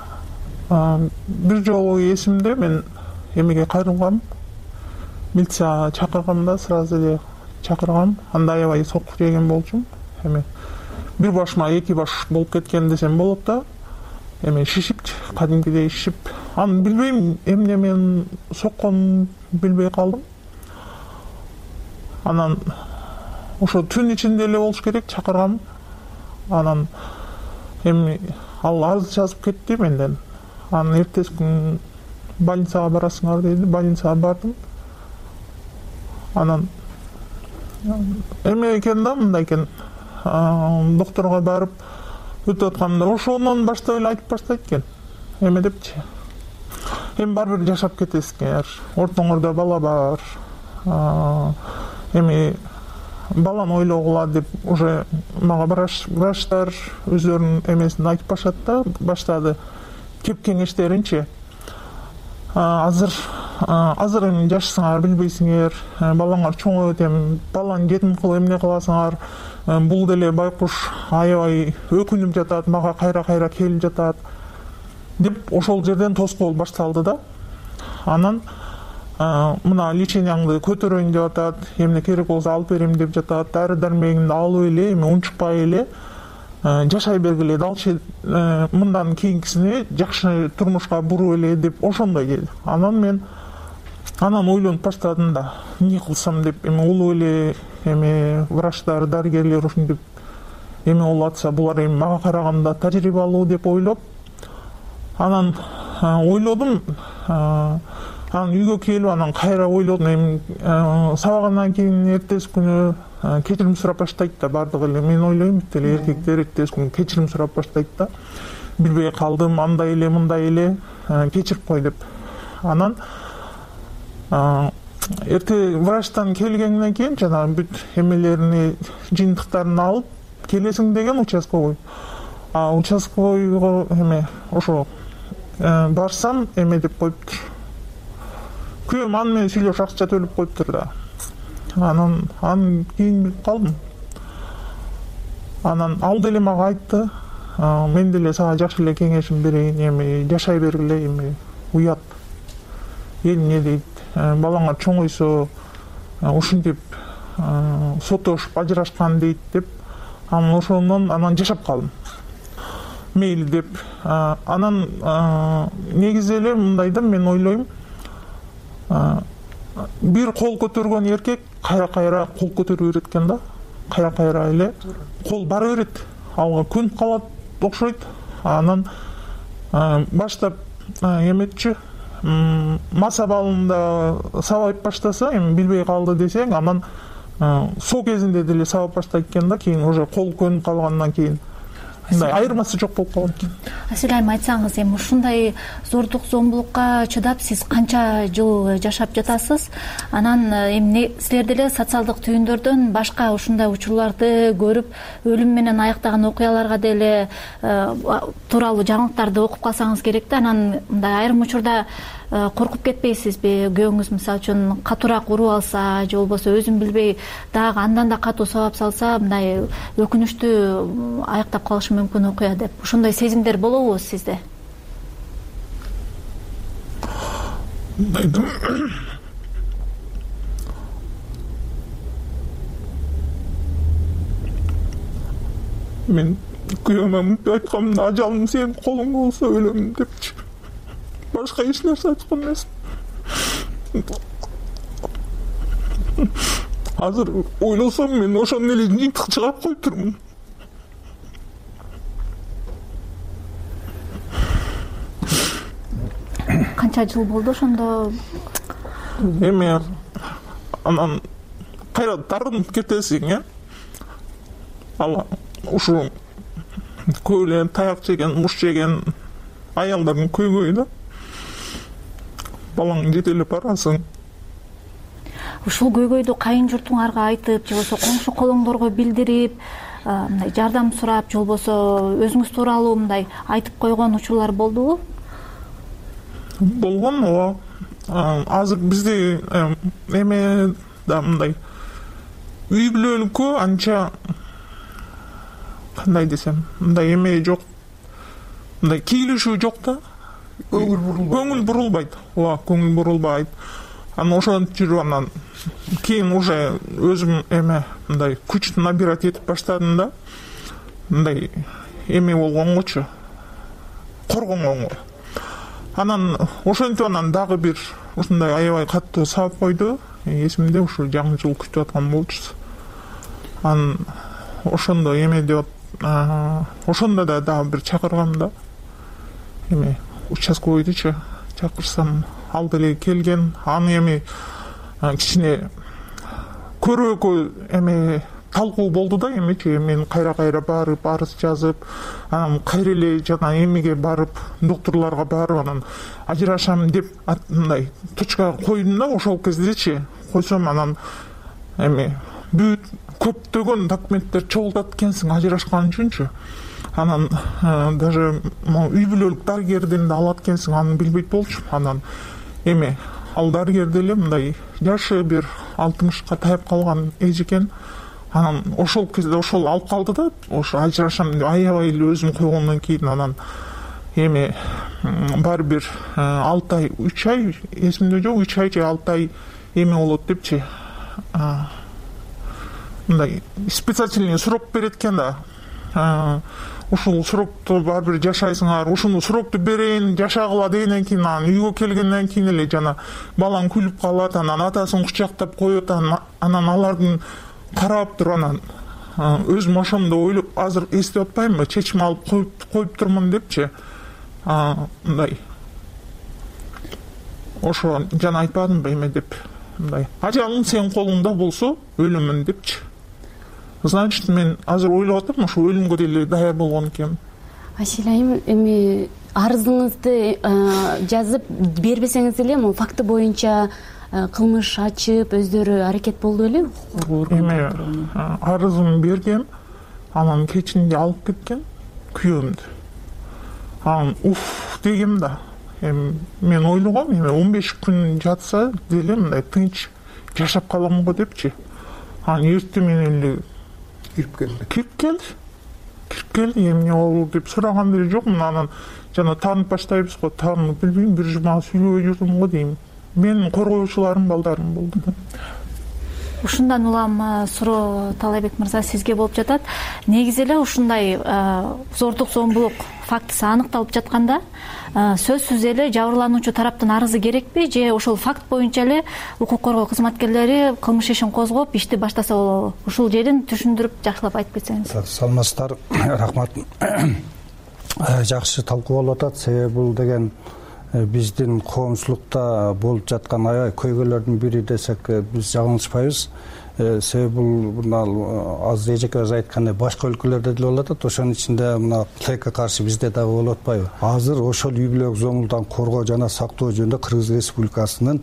бир жолу эсимде, мен эмеге кайрылгам, милиция чакыргам да, сразу эле чакыргам. Анда аябай сокку жеген болчумун. Эме бир башыма эки баш болуп кеткен десем болот да. Эме шишип, кадимкидей шишип. Аны билбейм, эмне мен сокконун билбей калдым. Анан ошо түн ичинде эле болуш керек, чакыргам. Анан эми ал арыз жазып кетти менден. Анан эртеси күн больницага барасыңар деди, больницага бардым. Анан эме экен да, мындай экен, докторго барып өтүп атканда ошонун баштап эле айтып баштайт экен. Эме депчи, эми барбир жашап кетесиңер, ортоңордо бала бар, эми баланы ойлогула деп уже мага врачтар өздөрүнүн эмесин айтып баштады, кеп кеңештеринчи. Азыр эми жашсыңар, билбейсиңер, балаңар чоңойот, эми баланы жетим кылып эмне кыласыңар, бул деле байкуш аябай өкүнүп жатат, мага кайра келип жатат деп ошол жерден тоскоол башталды да. Анан мына леченияңды көтөрөйүн деп атат, эмне керек болсо алып берем деп жатат, дары дармегимди алып эле, эми унчукпай эле жашай бергиле, далчы мындан кийинкисине жакшы турмушка буруп эле деп ошондой келди. Анан ойлонуп баштадым да, эмне кылсам деп, эми улуу эле эми врачтар, дарыгерлер ушинтип эме болуп атса, булар эми мага караганда тажрыйбалуу деп ойлоп, анан ойлодум. Анан үйгө келип, анан кайра ойлодум, эми сабагандан кийин эртеси күнү кечирим сурап баштайт да, бардыгы эле. Мен ойлойм бүт эле эркектер эртеси күнү кечирим сурап баштайт да. Билбей калдым, андай эле, мындай эле, кечирип кой деп. Анан эрте врачтан келгенден кийин жанагы бүт эмелеrini, жыйынтыктарын алып келесиң деген участковый. Участковыйго эме ошо барсам эме деп коюптур. Күйөөм аны менен сүйлөш акча төлөп коюптур да. Анан кийин билип калдым. Анан ал деле мага айтты, мен деле сага жакшы эле кеңешим берейин, эми жашай бергиле, эми уят. Эмне дейт, балаңар чоңойсо ушинтип соттошуп ажырашкан дейт деп. Анан ошондон жашап калдым. Мейли деп. Анан негизи эле мындай да, мен ойлойм, бир кол көтөргөн эркек кайра кол көтөрө берет экен да. Кайра эле кол бара берет. Алга көнүп калат окшойт. Анан баштап эметчи, маса балында сабайып баштаса, эми билбей калды десең, анан соо кезинде деле сабап баштайт экен да, кийин уже кол көнүп калгандан кийин. Мындай айырмасы жок болуп калат экен. Асилайым, айтсаңыз, эми ушундай зордук, зомбулукка чыдап сиз канча жыл жашап жатасыз? Анан эми силер деле социалдык түйүндөрдөн башка ушундай учурларды көрүп, өлүм менен аяктаган окуяларга деле тууралуу жаңылыктарды окуп калсаңыз керек да. Анан мындай айрым учурда коркуп кетпейсизби? Күйөөңүз мисалы үчүн катуураак уруп алса, же болбосо өзүн билбей дагы андан да катуу сабап салса, мындай өкүнүчтүү аяктап калышы мүмкүн окуя деп. Ошондой сезимдер болобу сизде? Мен күйөөмө мынтип айткам, ажалым сенин колуңда болсо өлөм депчи. Башка эч нерсе айткан эмесмин. азыр ойлосом мен ошондон эле жыйынтык чыгарып коюп турмун. Канча жыл болду ошондо? Эми анан кайра тарынып кетесиң, ал ушу көп эле таяк жеген, муш жеген аялдардын көйгөйү да. Балаң жете эле барасың. Ушул көйгөйдү кайын журтуңарга айтып, же болбосо коңшу колуңдорго билдирип, мындай жардам сурап, же болбосо өзүңүз тууралуу мындай айтып койгон учурлар болдубу? Болгон, ооба. Азыр бизде эме да мындай үй бүлөлүккө анча кандай десем, мындай эме жок. Мындай кийлешүү жок да. Көңүл бурулбайт. Ооба, көңүл бурулбайт. Анан ошентип жүрүп анан кийин уже өзүм эме мындай күч набирать этип баштадым да. Мындай эме болгонгочу, коргонгонго. Анан ошентип анан дагы бир ушундай аябай катуу сабап койду. Эсимде ушу жаңы жыл күтүп аткан болчу. Анан ошондо эме деп ошондо да дагы бир чакыргам да. Эме участковойдучу чакырсам, ал деле келген. Аны эми кичине көрөкө эме талкуу болду да, эмечи мен кайра барып, арыз жазып, анан кайра эле жана эмеге барып, докторлорго барып, анан ажырашам деп мындай точка койдум да. Ошол кездечи койсом анан эми бүт көптөгөн документтер чогултат экенсиң ажырашкан үчүнчү. Анан даже үй бүлөлүк дарыгерден да алат экенсиң, аны билбейт болчумун. Анан эми ал дарыгер деле мындай жашы бир 60ка таяп калган эже экен. Анан ошол кезде ошол алып калды да, ошо ажырашам деп аябай эле өзүм койгондон кийин анан эми баары бир 6 ай, 3 ай, эсимде жок, 3 ай же 6 ай эме болот депчи. Мындай специательный срок берет экен да. Ушул срокту баары бир жашайсыңар, ушуну срокту берейин, жашагыла дегенден кийин анан үйгө келгенден кийин эле жана балаң күлүп калат, анан атасын кучактап коет, анан алардын карап туруп анан өзүм ошондо ойлоп азыр эстеп атпаймынбы, чечим алып коюп турмун депчи. Мындай ошо жана айтпадымбы эме деп, мындай ажалың сенин колуңда болсо өлөмүн депчи. Значит, мен азыр ойлоп атам, ошо өлүмгө деле даяр болгон экенмин. Айшел, эми арызыңызды жазып бербесеңиз эле, могу факты боюнча кылмыш ачып өздөрү аракет болду беле? Эме арызымды бергем, анан кечинде алып кеткен күйөөмдү. Анан дегем да. Мен ойлогом, 15 күн жатса деле мындай тынч жашап калам го депчи. Анан эртең менен эле кирип келди, эмне болду деп сураган деле жокмун. Анан жана таанып баштайбыз го, таанып билбейм, бир жума сүйлөбөй жүрдүм го дейм. Менин коргоочуларым балдарым болду да. Ушундан улам суроо Талайбек мырза сизге болуп жатат. Негизи эле ушундай зордук, зомбулук фактысы аныкталып жатканда сөзсүз эле жабырлануучу тараптын арызы керекпи, же ошол факт боюнча эле укук коргоо кызматкерлери кылмыш ишин козгоп ишти баштаса болобу? Ушул жерин түшүндүрүп жакшылап айтып кетсеңиз. Саламатсыздар, рахмат. Жакшы талкуу болуп атат. Себеби бул деген биздин коомчулукта болуп жаткан аябай көйгөйлөрдүн бири десек биз жаңылышпайбыз. Себеби бул мына азыр эжекебиз айткандай башка өлкөлөрдө деле болуп атат. Ошонун ичинде мына тилекке каршы бизде дагы болуп атпайбы? Азыр ошол үй бүлөлүк зомбулуктан коргоо жана сактоо жөнүндө Кыргыз Республикасынын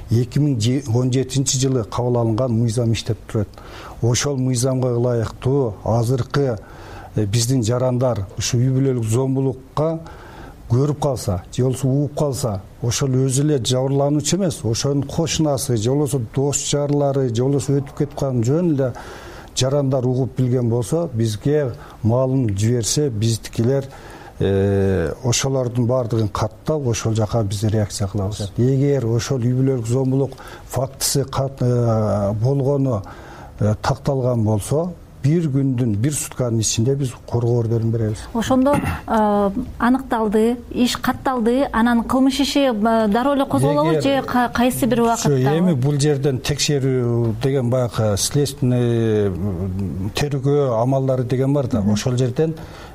2017 жылы кабыл алынган мыйзам иштеп турат. Ошол мыйзамга ылайыктуу азыркы биздин жарандар ушу үй бүлөлүк зомбулукка көрүп калса, же болбосо угуп калса, ошол өзү эле жабырлануучу эмес, ошонун кошунасы, же болбосо дос жарлары, же болбосо өтүп кетип калган жөн эле жарандар угуп билген болсо, бизге маалым жиберсе, биздикилер ошолордун баардыгын каттап, ошол жака биз реакция кылабыз. Эгер ошол үй бүлөлүк зомбулук фактысы болгону такталган болсо, бир күндүн, бир сутканын ичинде биз коргоо ордерин беребиз. Ошондо аныкталды, иш катталды, анан кылмыш иши дароо эле козголобу же кайсы бир убакытта? Эми бул жерден текшерүү деген баягы следственный тергөө амалдары деген бар да. Ошол жерден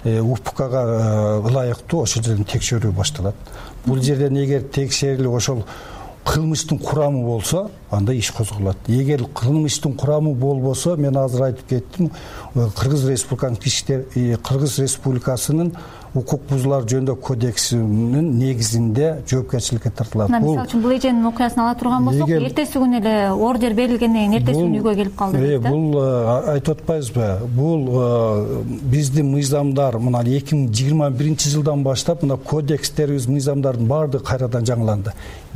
УПКга ылайыктуу ошол жерден текшерүү башталат. Бул жерден эгер текшерилип ошол кылмыштын курамы болсо, анда иш козголот. Эгер кылмыштын курамы болбосо, мен азыр айтып кеттим, Кыргыз Республикасынын укук бузуулар жөнүндө кодексинин негизинде жоопкерчиликке тартылат. Мисалы үчүн бул эженин окуясын ала турган болсок, эртеси күнү эле ордер берилгенден кийин эртеси күнү үйгө келип калды дейт да. Бул айтып атпайбызбы? Бул биздин мыйзамдар мына 2021-жылдан баштап мына кодекстерибиз, мыйзамдардын баардыгы кайрадан жаңыланды.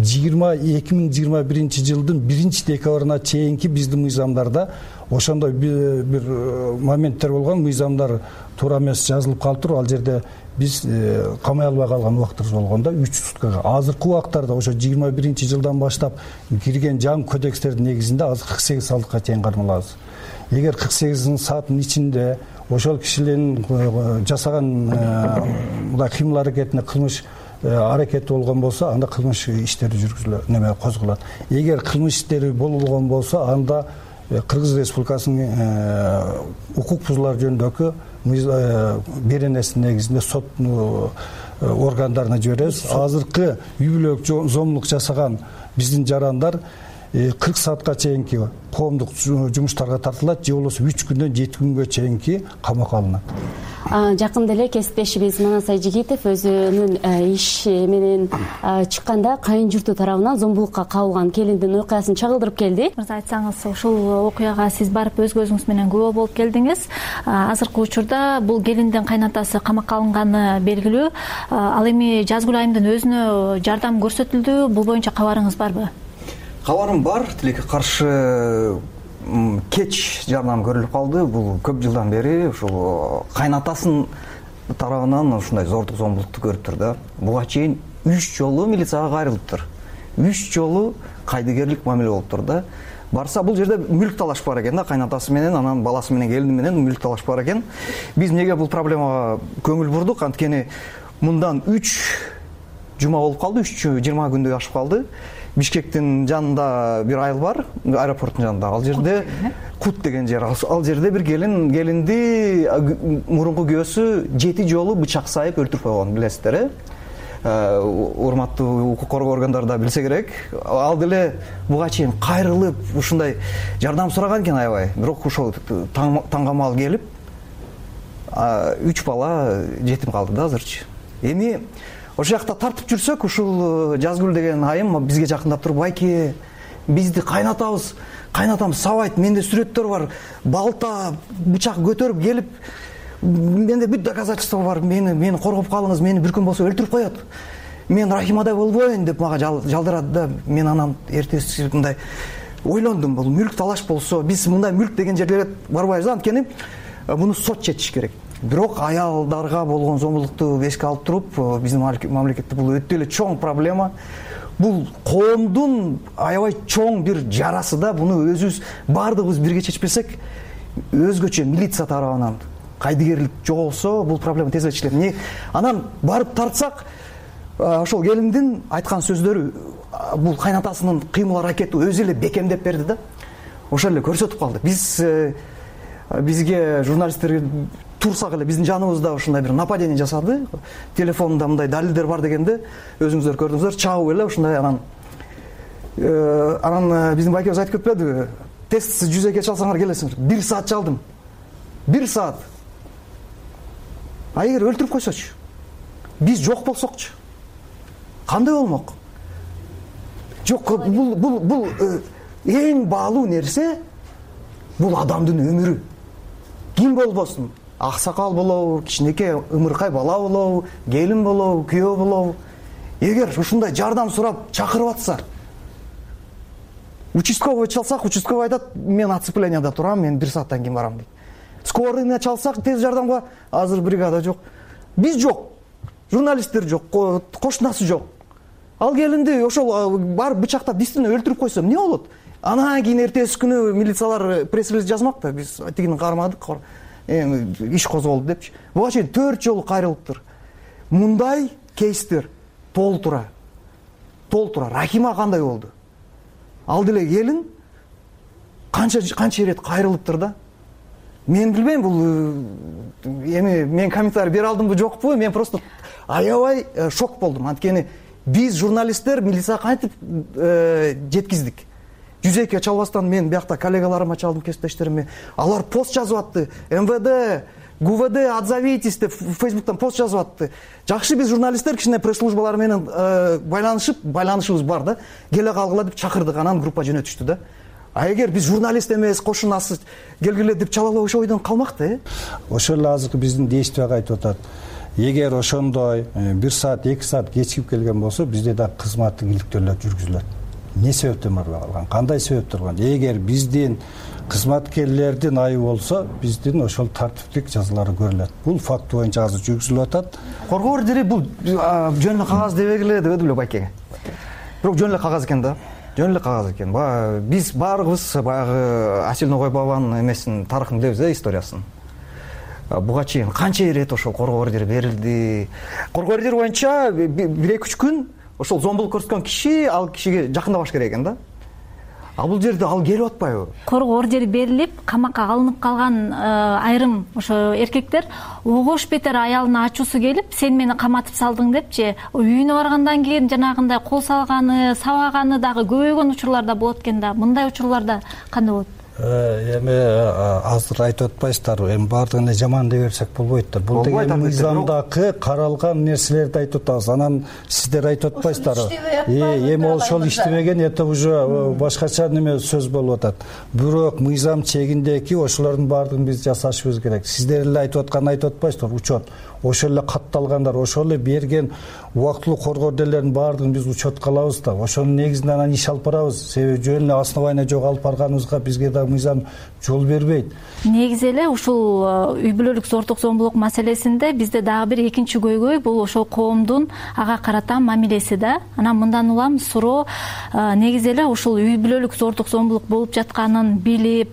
2021-жылдын 1-декабрына чейинки биздин мыйзамдарда ошондой бир моменттер болгон, мыйзамдар туура эмес жазылып калыптыр. Ал жерде биз камай албай калган убактыбыз болгондо 3 суткага. Азыркы убактарда ошо 21-жылдан баштап кирген жаңы кодекстердин негизинде азыр 48 саатка чейин кармалабыз. Эгер 48 сааттын ичинде ошол кишилердин жасаган мындай кыймыл аракетине кылмыш аракети болгон болсо, анда кылмыш иштери жүргүзүлөт, козголот. Эгер кылмыш иштери болгон болсо, анда Кыргыз Республикасынын укук бузуулар жөнүндөгү беренесинин негизинде сот органдарына жиберебиз. Азыркы үй бүлөлүк зомбулук жасаган биздин жарандар 40 саатка чейинки коомдук жумуштарга тартылат, же болбосо 3 күндөн 7 күнгө чейинки камакка алынат. Жакында эле кесиптешибиз Манас Айжигитов өзүнүн иш менен чыкканда кайын журту тарабынан зомбулукка кабылган келиндин окуясын чагылдырып келди. Мырза, айтсаңыз, ушул окуяга сиз барып өз көзүңүз менен күбө болуп келдиңиз. Азыркы учурда бул келиндин кайнатасы камакка алынганы белгилүү. Ал эми Жазгүл айымдын өзүнө жардам көрсөтүлдү. Бул боюнча кабарыңыз барбы? Кабарым бар, тилекке каршы кеч жардам көрүлүп калды. Бул көп жылдан бери ушул кайнатасынын тарабынан ушундай зордук зомбулукту көрүптүр да. Буга чейин 3 жолу милицияга кайрылыптыр. 3 жолу кайдыгерлик мамиле болуптур да. Барса бул жерде мүлк талаш бар экен да, кайнатасы менен, анан баласы менен, келини менен мүлк талаш бар экен. Биз эмнеге бул проблемага көңүл бурдук? Анткени мындан 3 жума болуп калды, 20 күндөй ашып калды. Бишкектин жанында бир айыл бар, аэропорттун жанында. Ал жерде Кут деген жер. Ал жерде бир келинди мурунку күйөөсү 7 жолу бычак сайып өлтүрүп койгон, билесиздер. Урматтуу укук коргоо органдары да билсе керек. Ал деле буга чейин кайрылып ушундай жардам сураган экен аябай. Бирок ошол таңгамал келип 3 бала жетим калды да азырчы. Эми ошол жакта тартып жүрсөк, ушул Жазгүл деген айым бизге жакындап туруп, "Байке, бизди кайнатамыз сабайт, менде сүрөттөр бар, балта, бычак көтөрүп келип, менде бүт доказательство бар, мени коргоп калыңыз, мени бир күн болсо өлтүрүп коет. Мен Рахимадай болбойн" деп мага жалдырат да. Мен анан эртеси мындай ойлондум, бул мүлк талаш болсо, биз мындай мүлк деген жерлерге барбайбыз, анткени муну сот чечиш керек. Бирок аялдарга болгон зомбулукту эске алып туруп, биздин мамлекетте бул өтө эле чоң проблема. Бул коомдун аябай чоң бир жарасы да. Буну өзүбүз баардыгыбыз бирге чечпесек, өзгөчө милиция тарабынан кайдыгерлик жоголсо, бул проблема тез эле чечилет. Анан барып тартсак, ошол келиндин айткан сөздөрү, бул кайнатасынын кыймыл аракети өзү эле бекемдеп берди да. Ошол эле көрсөтүп калды. Бизге журналисттерге турсак эле биздин жаныбызда ушундай бир нападение жасады. Телефонунда мындай далилдер бар дегенде, өзүңүздөр көрдүңүздөр, чабып эле ушундай анан биздин байкебиз айтып кетпедиби? Тест 100 чалсаңар келесиңер. 1 саат чалдым. 1 саат. А эгер өлтүрүп койсочу? Биз жок болсокчу? Кандай болмок? Жок, бул эң баалуу нерсе бул адамдын өмүрү. Ким болбосун? Аксакал болобу, кичинекей ымыркай бала болобу, келин болобу, күйөө болобу. Эгер ушундай жардам сурап чакырып атса, участковый чалсак, участковый айтат, мен отцепленияда турам, мен 1 сааттан кийин барам дейт. Скорыйна чалсак, тез жардамга азыр бригада жок. Биз жок. Журналисттер жок, кошунасы жок. Ал келинди ошол бар бычактап действительно өлтүрүп койсо эмне болот? Анан кийин эртеси күнү милициялар пресс-релиз жазмак да, биз тигини кармадык, иш козголду депчи. Буга чейин 4 жолу кайрылыптыр. Мындай кейстер толтура. Рахима кандай болду? Ал деле келин канча ирет кайрылыптыр да. Мен билбейм, бул эми мен комментарий бере алдымбы жокпу, мен просто аябай шок болдум. Анткени биз журналисттер милицияга кантип жеткиздик. 102 чалбастан мен биякта коллегаларыма чалдым, кесиптештериме. Алар пост жазып атты. МВД, ГУВД отзовитесь деп Фейсбуктан пост жазып атты. Жакшы, биз журналисттер кичине пресс-службалар менен байланышыбыз бар да. Келе калгыла деп чакырдык, анан группа жөнөтүштү да. А эгер биз журналист эмес, кошунасы келгиле деп чалалы ошо ойдон калмак да. Ошол эле азыркы биздин действияга айтып атат. Эгер ошондой 1 саат, 2 саат кечигип келген болсо, бизде да кызматтык иликтөөлөр жүргүзүлөт. Не себептен барбай калган? Кандай себептер бар? Эгер биздин кызматкерлердин айыбы болсо, биздин ошол тартиптик жазалары көрүлөт. Бул факт боюнча азыр жүргүзүлүп атат. Коргоо ордери бул жөн эле кагаз дебегиле деп эле байкеге. Бирок жөн эле кагаз экен да. Жөн эле кагаз экен. Биз баарыбыз баягы Асель Ногойбованын эмесин тарыхын билебиз, историясын. Буга чейин канча ирет ошол коргоо ордери берилди. Коргоо ордери боюнча 1-2 күн ошол зомбулук көрсөткөн киши ал кишиге жакындабаш керек экен да. А бул жерде ал келип атпайбы? Коргоо ордери берилип, камакка алынып калган айрым ошо эркектер огош бетер аялына ачуусу келип, сен мени каматып салдың депчи, үйүнө баргандан кийин жанагындай кол салганы, сабаганы дагы көбөйгөн учурларда болот экен да. Мындай учурларда кандай болот? Эми азыр айтып атпайсыздарбы? Эми баардыгын жаман деп берсек болбойт да. Бул деген мыйзамдагы каралган нерселерди айтып атабыз. Анан сиздер айтып атпайсыздарбы? Эми ошол иштебеген, это уже башкача неме сөз болуп атат. Бирок мыйзам чегиндеги ошолордун баардыгын биз жасашыбыз керек. Сиздер эле айтып атканды айтып атпайсыздарбы? Учет. Ошол эле катталгандар, ошол эле берген убактылуу коргоо ордерлеринин баардыгын биз учетко алабыз да. Ошонун негизинде анан иш алып барабыз. Себеби жөн эле основания жок алып барганыбызга бизге да мыйзам жол бербейт. Негизи эле ушул үй бүлөлүк зордук зомбулук маселесинде бизде дагы бир экинчи көйгөй, бул ошол коомдун ага карата мамилеси да. Анан мындан улам суроо негизи эле ушул үй бүлөлүк зордук зомбулук болуп жатканын билип,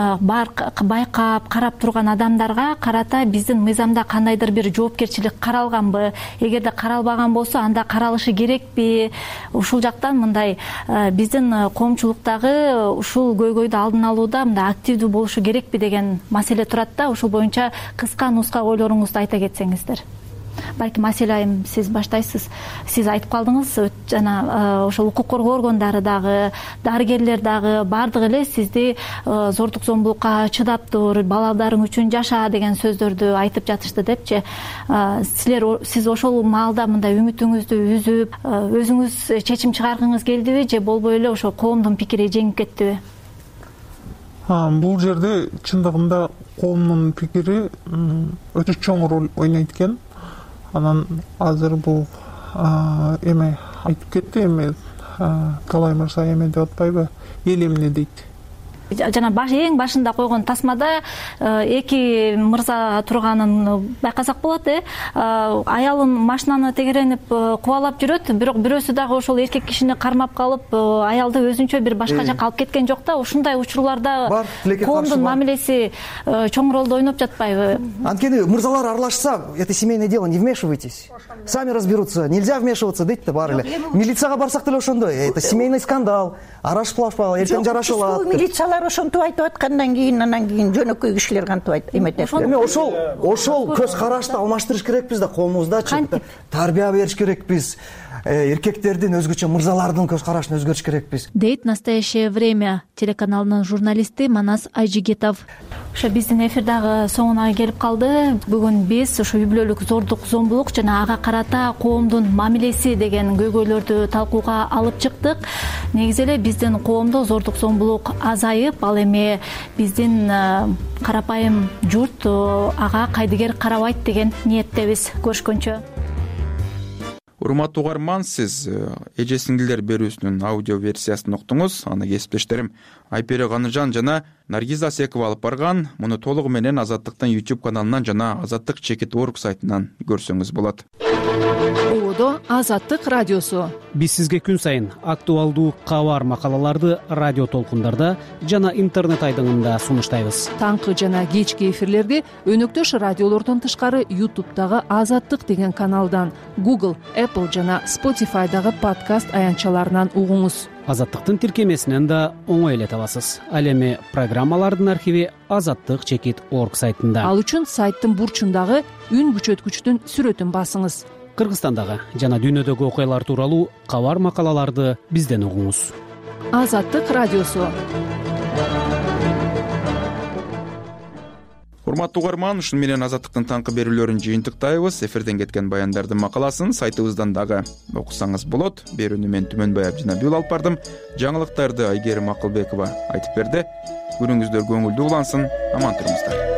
байкап, карап турган адамдарга карата биздин мыйзамда кандайдыр бир жоопкерчилик каралганбы? Эгерде каралбаган болсо, анда каралышы керекпи? Ушул жактан мындай биздин коомчулуктагы ушул көйгөйдү алдын алууда мындай активдүү болушу керекпи деген маселе турат да. Ушул боюнча кыска нуска ойлоруңузду айта кетсеңиздер. Балким Асель айым, сиз баштайсыз. Сиз айтып калдыңыз, жана ошол укук коргоо органдары дагы, дарыгерлер дагы баардыгы эле сизди зордук зомбулукка чыдап тур, балдарың үчүн жаша деген сөздөрдү айтып жатышты депчи. Сиз ошол маалда мындай үмүтүңүздү үзүп, өзүңүз чечим чыгаргыңыз келдиби же болбой эле ошо коомдун пикири жеңип кеттиби? Бул жерде чындыгында коомдун пикири өтө чоң роль ойнойт экен. Анан азыр бул эме айтып кетти, эме Калай мырза эме деп атпайбы? Эл эмне дейт? Жана эң башында койгон тасмада эки мырза турганын байкасак болот. Аялын машинаны тегеренип кубалап жүрөт, бирок бирөөсү дагы ошол эркек кишини кармап калып, аялды өзүнчө бир башка жакка алып кеткен жок да. Ушундай учурларда коомдун мамилеси чоң ролду ойноп жатпайбы? Анткени мырзалар аралашса, это семейное дело, не вмешивайтесь. Сами разберутся, нельзя вмешиваться дейт да баары эле. Милицияга барсак деле ошондой, это семейный скандал. Арашпалашпа, эртең жарашып алат. Милициялар ошентип айтып аткандан кийин, анан кийин жөнөкөй кишилер кантип эметет. Эми ошол көз карашты алмаштырыш керекпиз да, коомубуздачы. Тарбия бериш керекпиз. Эркектердин өзгөчө, мырзалардын көз карашын өзгөртүш керекпиз. Дейт «Настоящее время» телеканалынын журналисти Манас Айжигитов. Ошо биздин эфир дагы соңуна келип калды. Бүгүн биз ошо үй бүлөлүк зордук зомбулук жана ага карата коомдун мамилеси деген көйгөйлөрдү талкууга алып чыктык. Негизи эле биздин коомдо зордук зомбулук азайып, ал эми биздин карапайым журт ага кайдыгер карабайт деген ниеттебиз. Көрүшкөнчө. Урматтуу угарман, сиз эже сиңдилер берүүсүнүн аудио версиясын уктуңуз. Аны кесиптештерим Айпери Каныжан жана Наргиз Асекова алып барган. Муну толугу менен Азаттыктын YouTube каналынан жана azattik.org сайтынан көрсөңүз болот. Оодо Азаттык радиосу. Биз сизге күн сайын актуалдуу кабар макалаларды радио толкундарда жана интернет айдыңында сунуштайбыз. Таңкы жана кечки эфирлерди өнөктөш радиолордон тышкары YouTube'дагы Азаттык деген каналдан, Google, Apple жана Spotify'дагы подкаст аянтчаларынан угуңуз. Азаттыктын тиркемесинен да оңой эле табасыз. Ал эми программалардын архиви azattik.org сайтында. Ал үчүн сайттын бурчундагы үн күчөткүчтүн сүрөтүн басыңыз. Кыргызстандагы жана дүйнөдөгү окуялар тууралуу кабар макалаларды бизден угуңуз. Азаттык радиосу. Урматтуу угарман, ушун менен Азаттыктын таңкы берүүлөрүн жыйынтыктайбыз. Эфирден кеткен баяндардын макаласын сайтыбыздан дагы окусаңыз болот. Берүүнү мен Түмөнбай Абдинабиул алып бардым. Жаңылыктарды Айгерим Акылбекова айтып берди. Күнүңүздөр көңүлдүү улансын. Аман туруңуздар.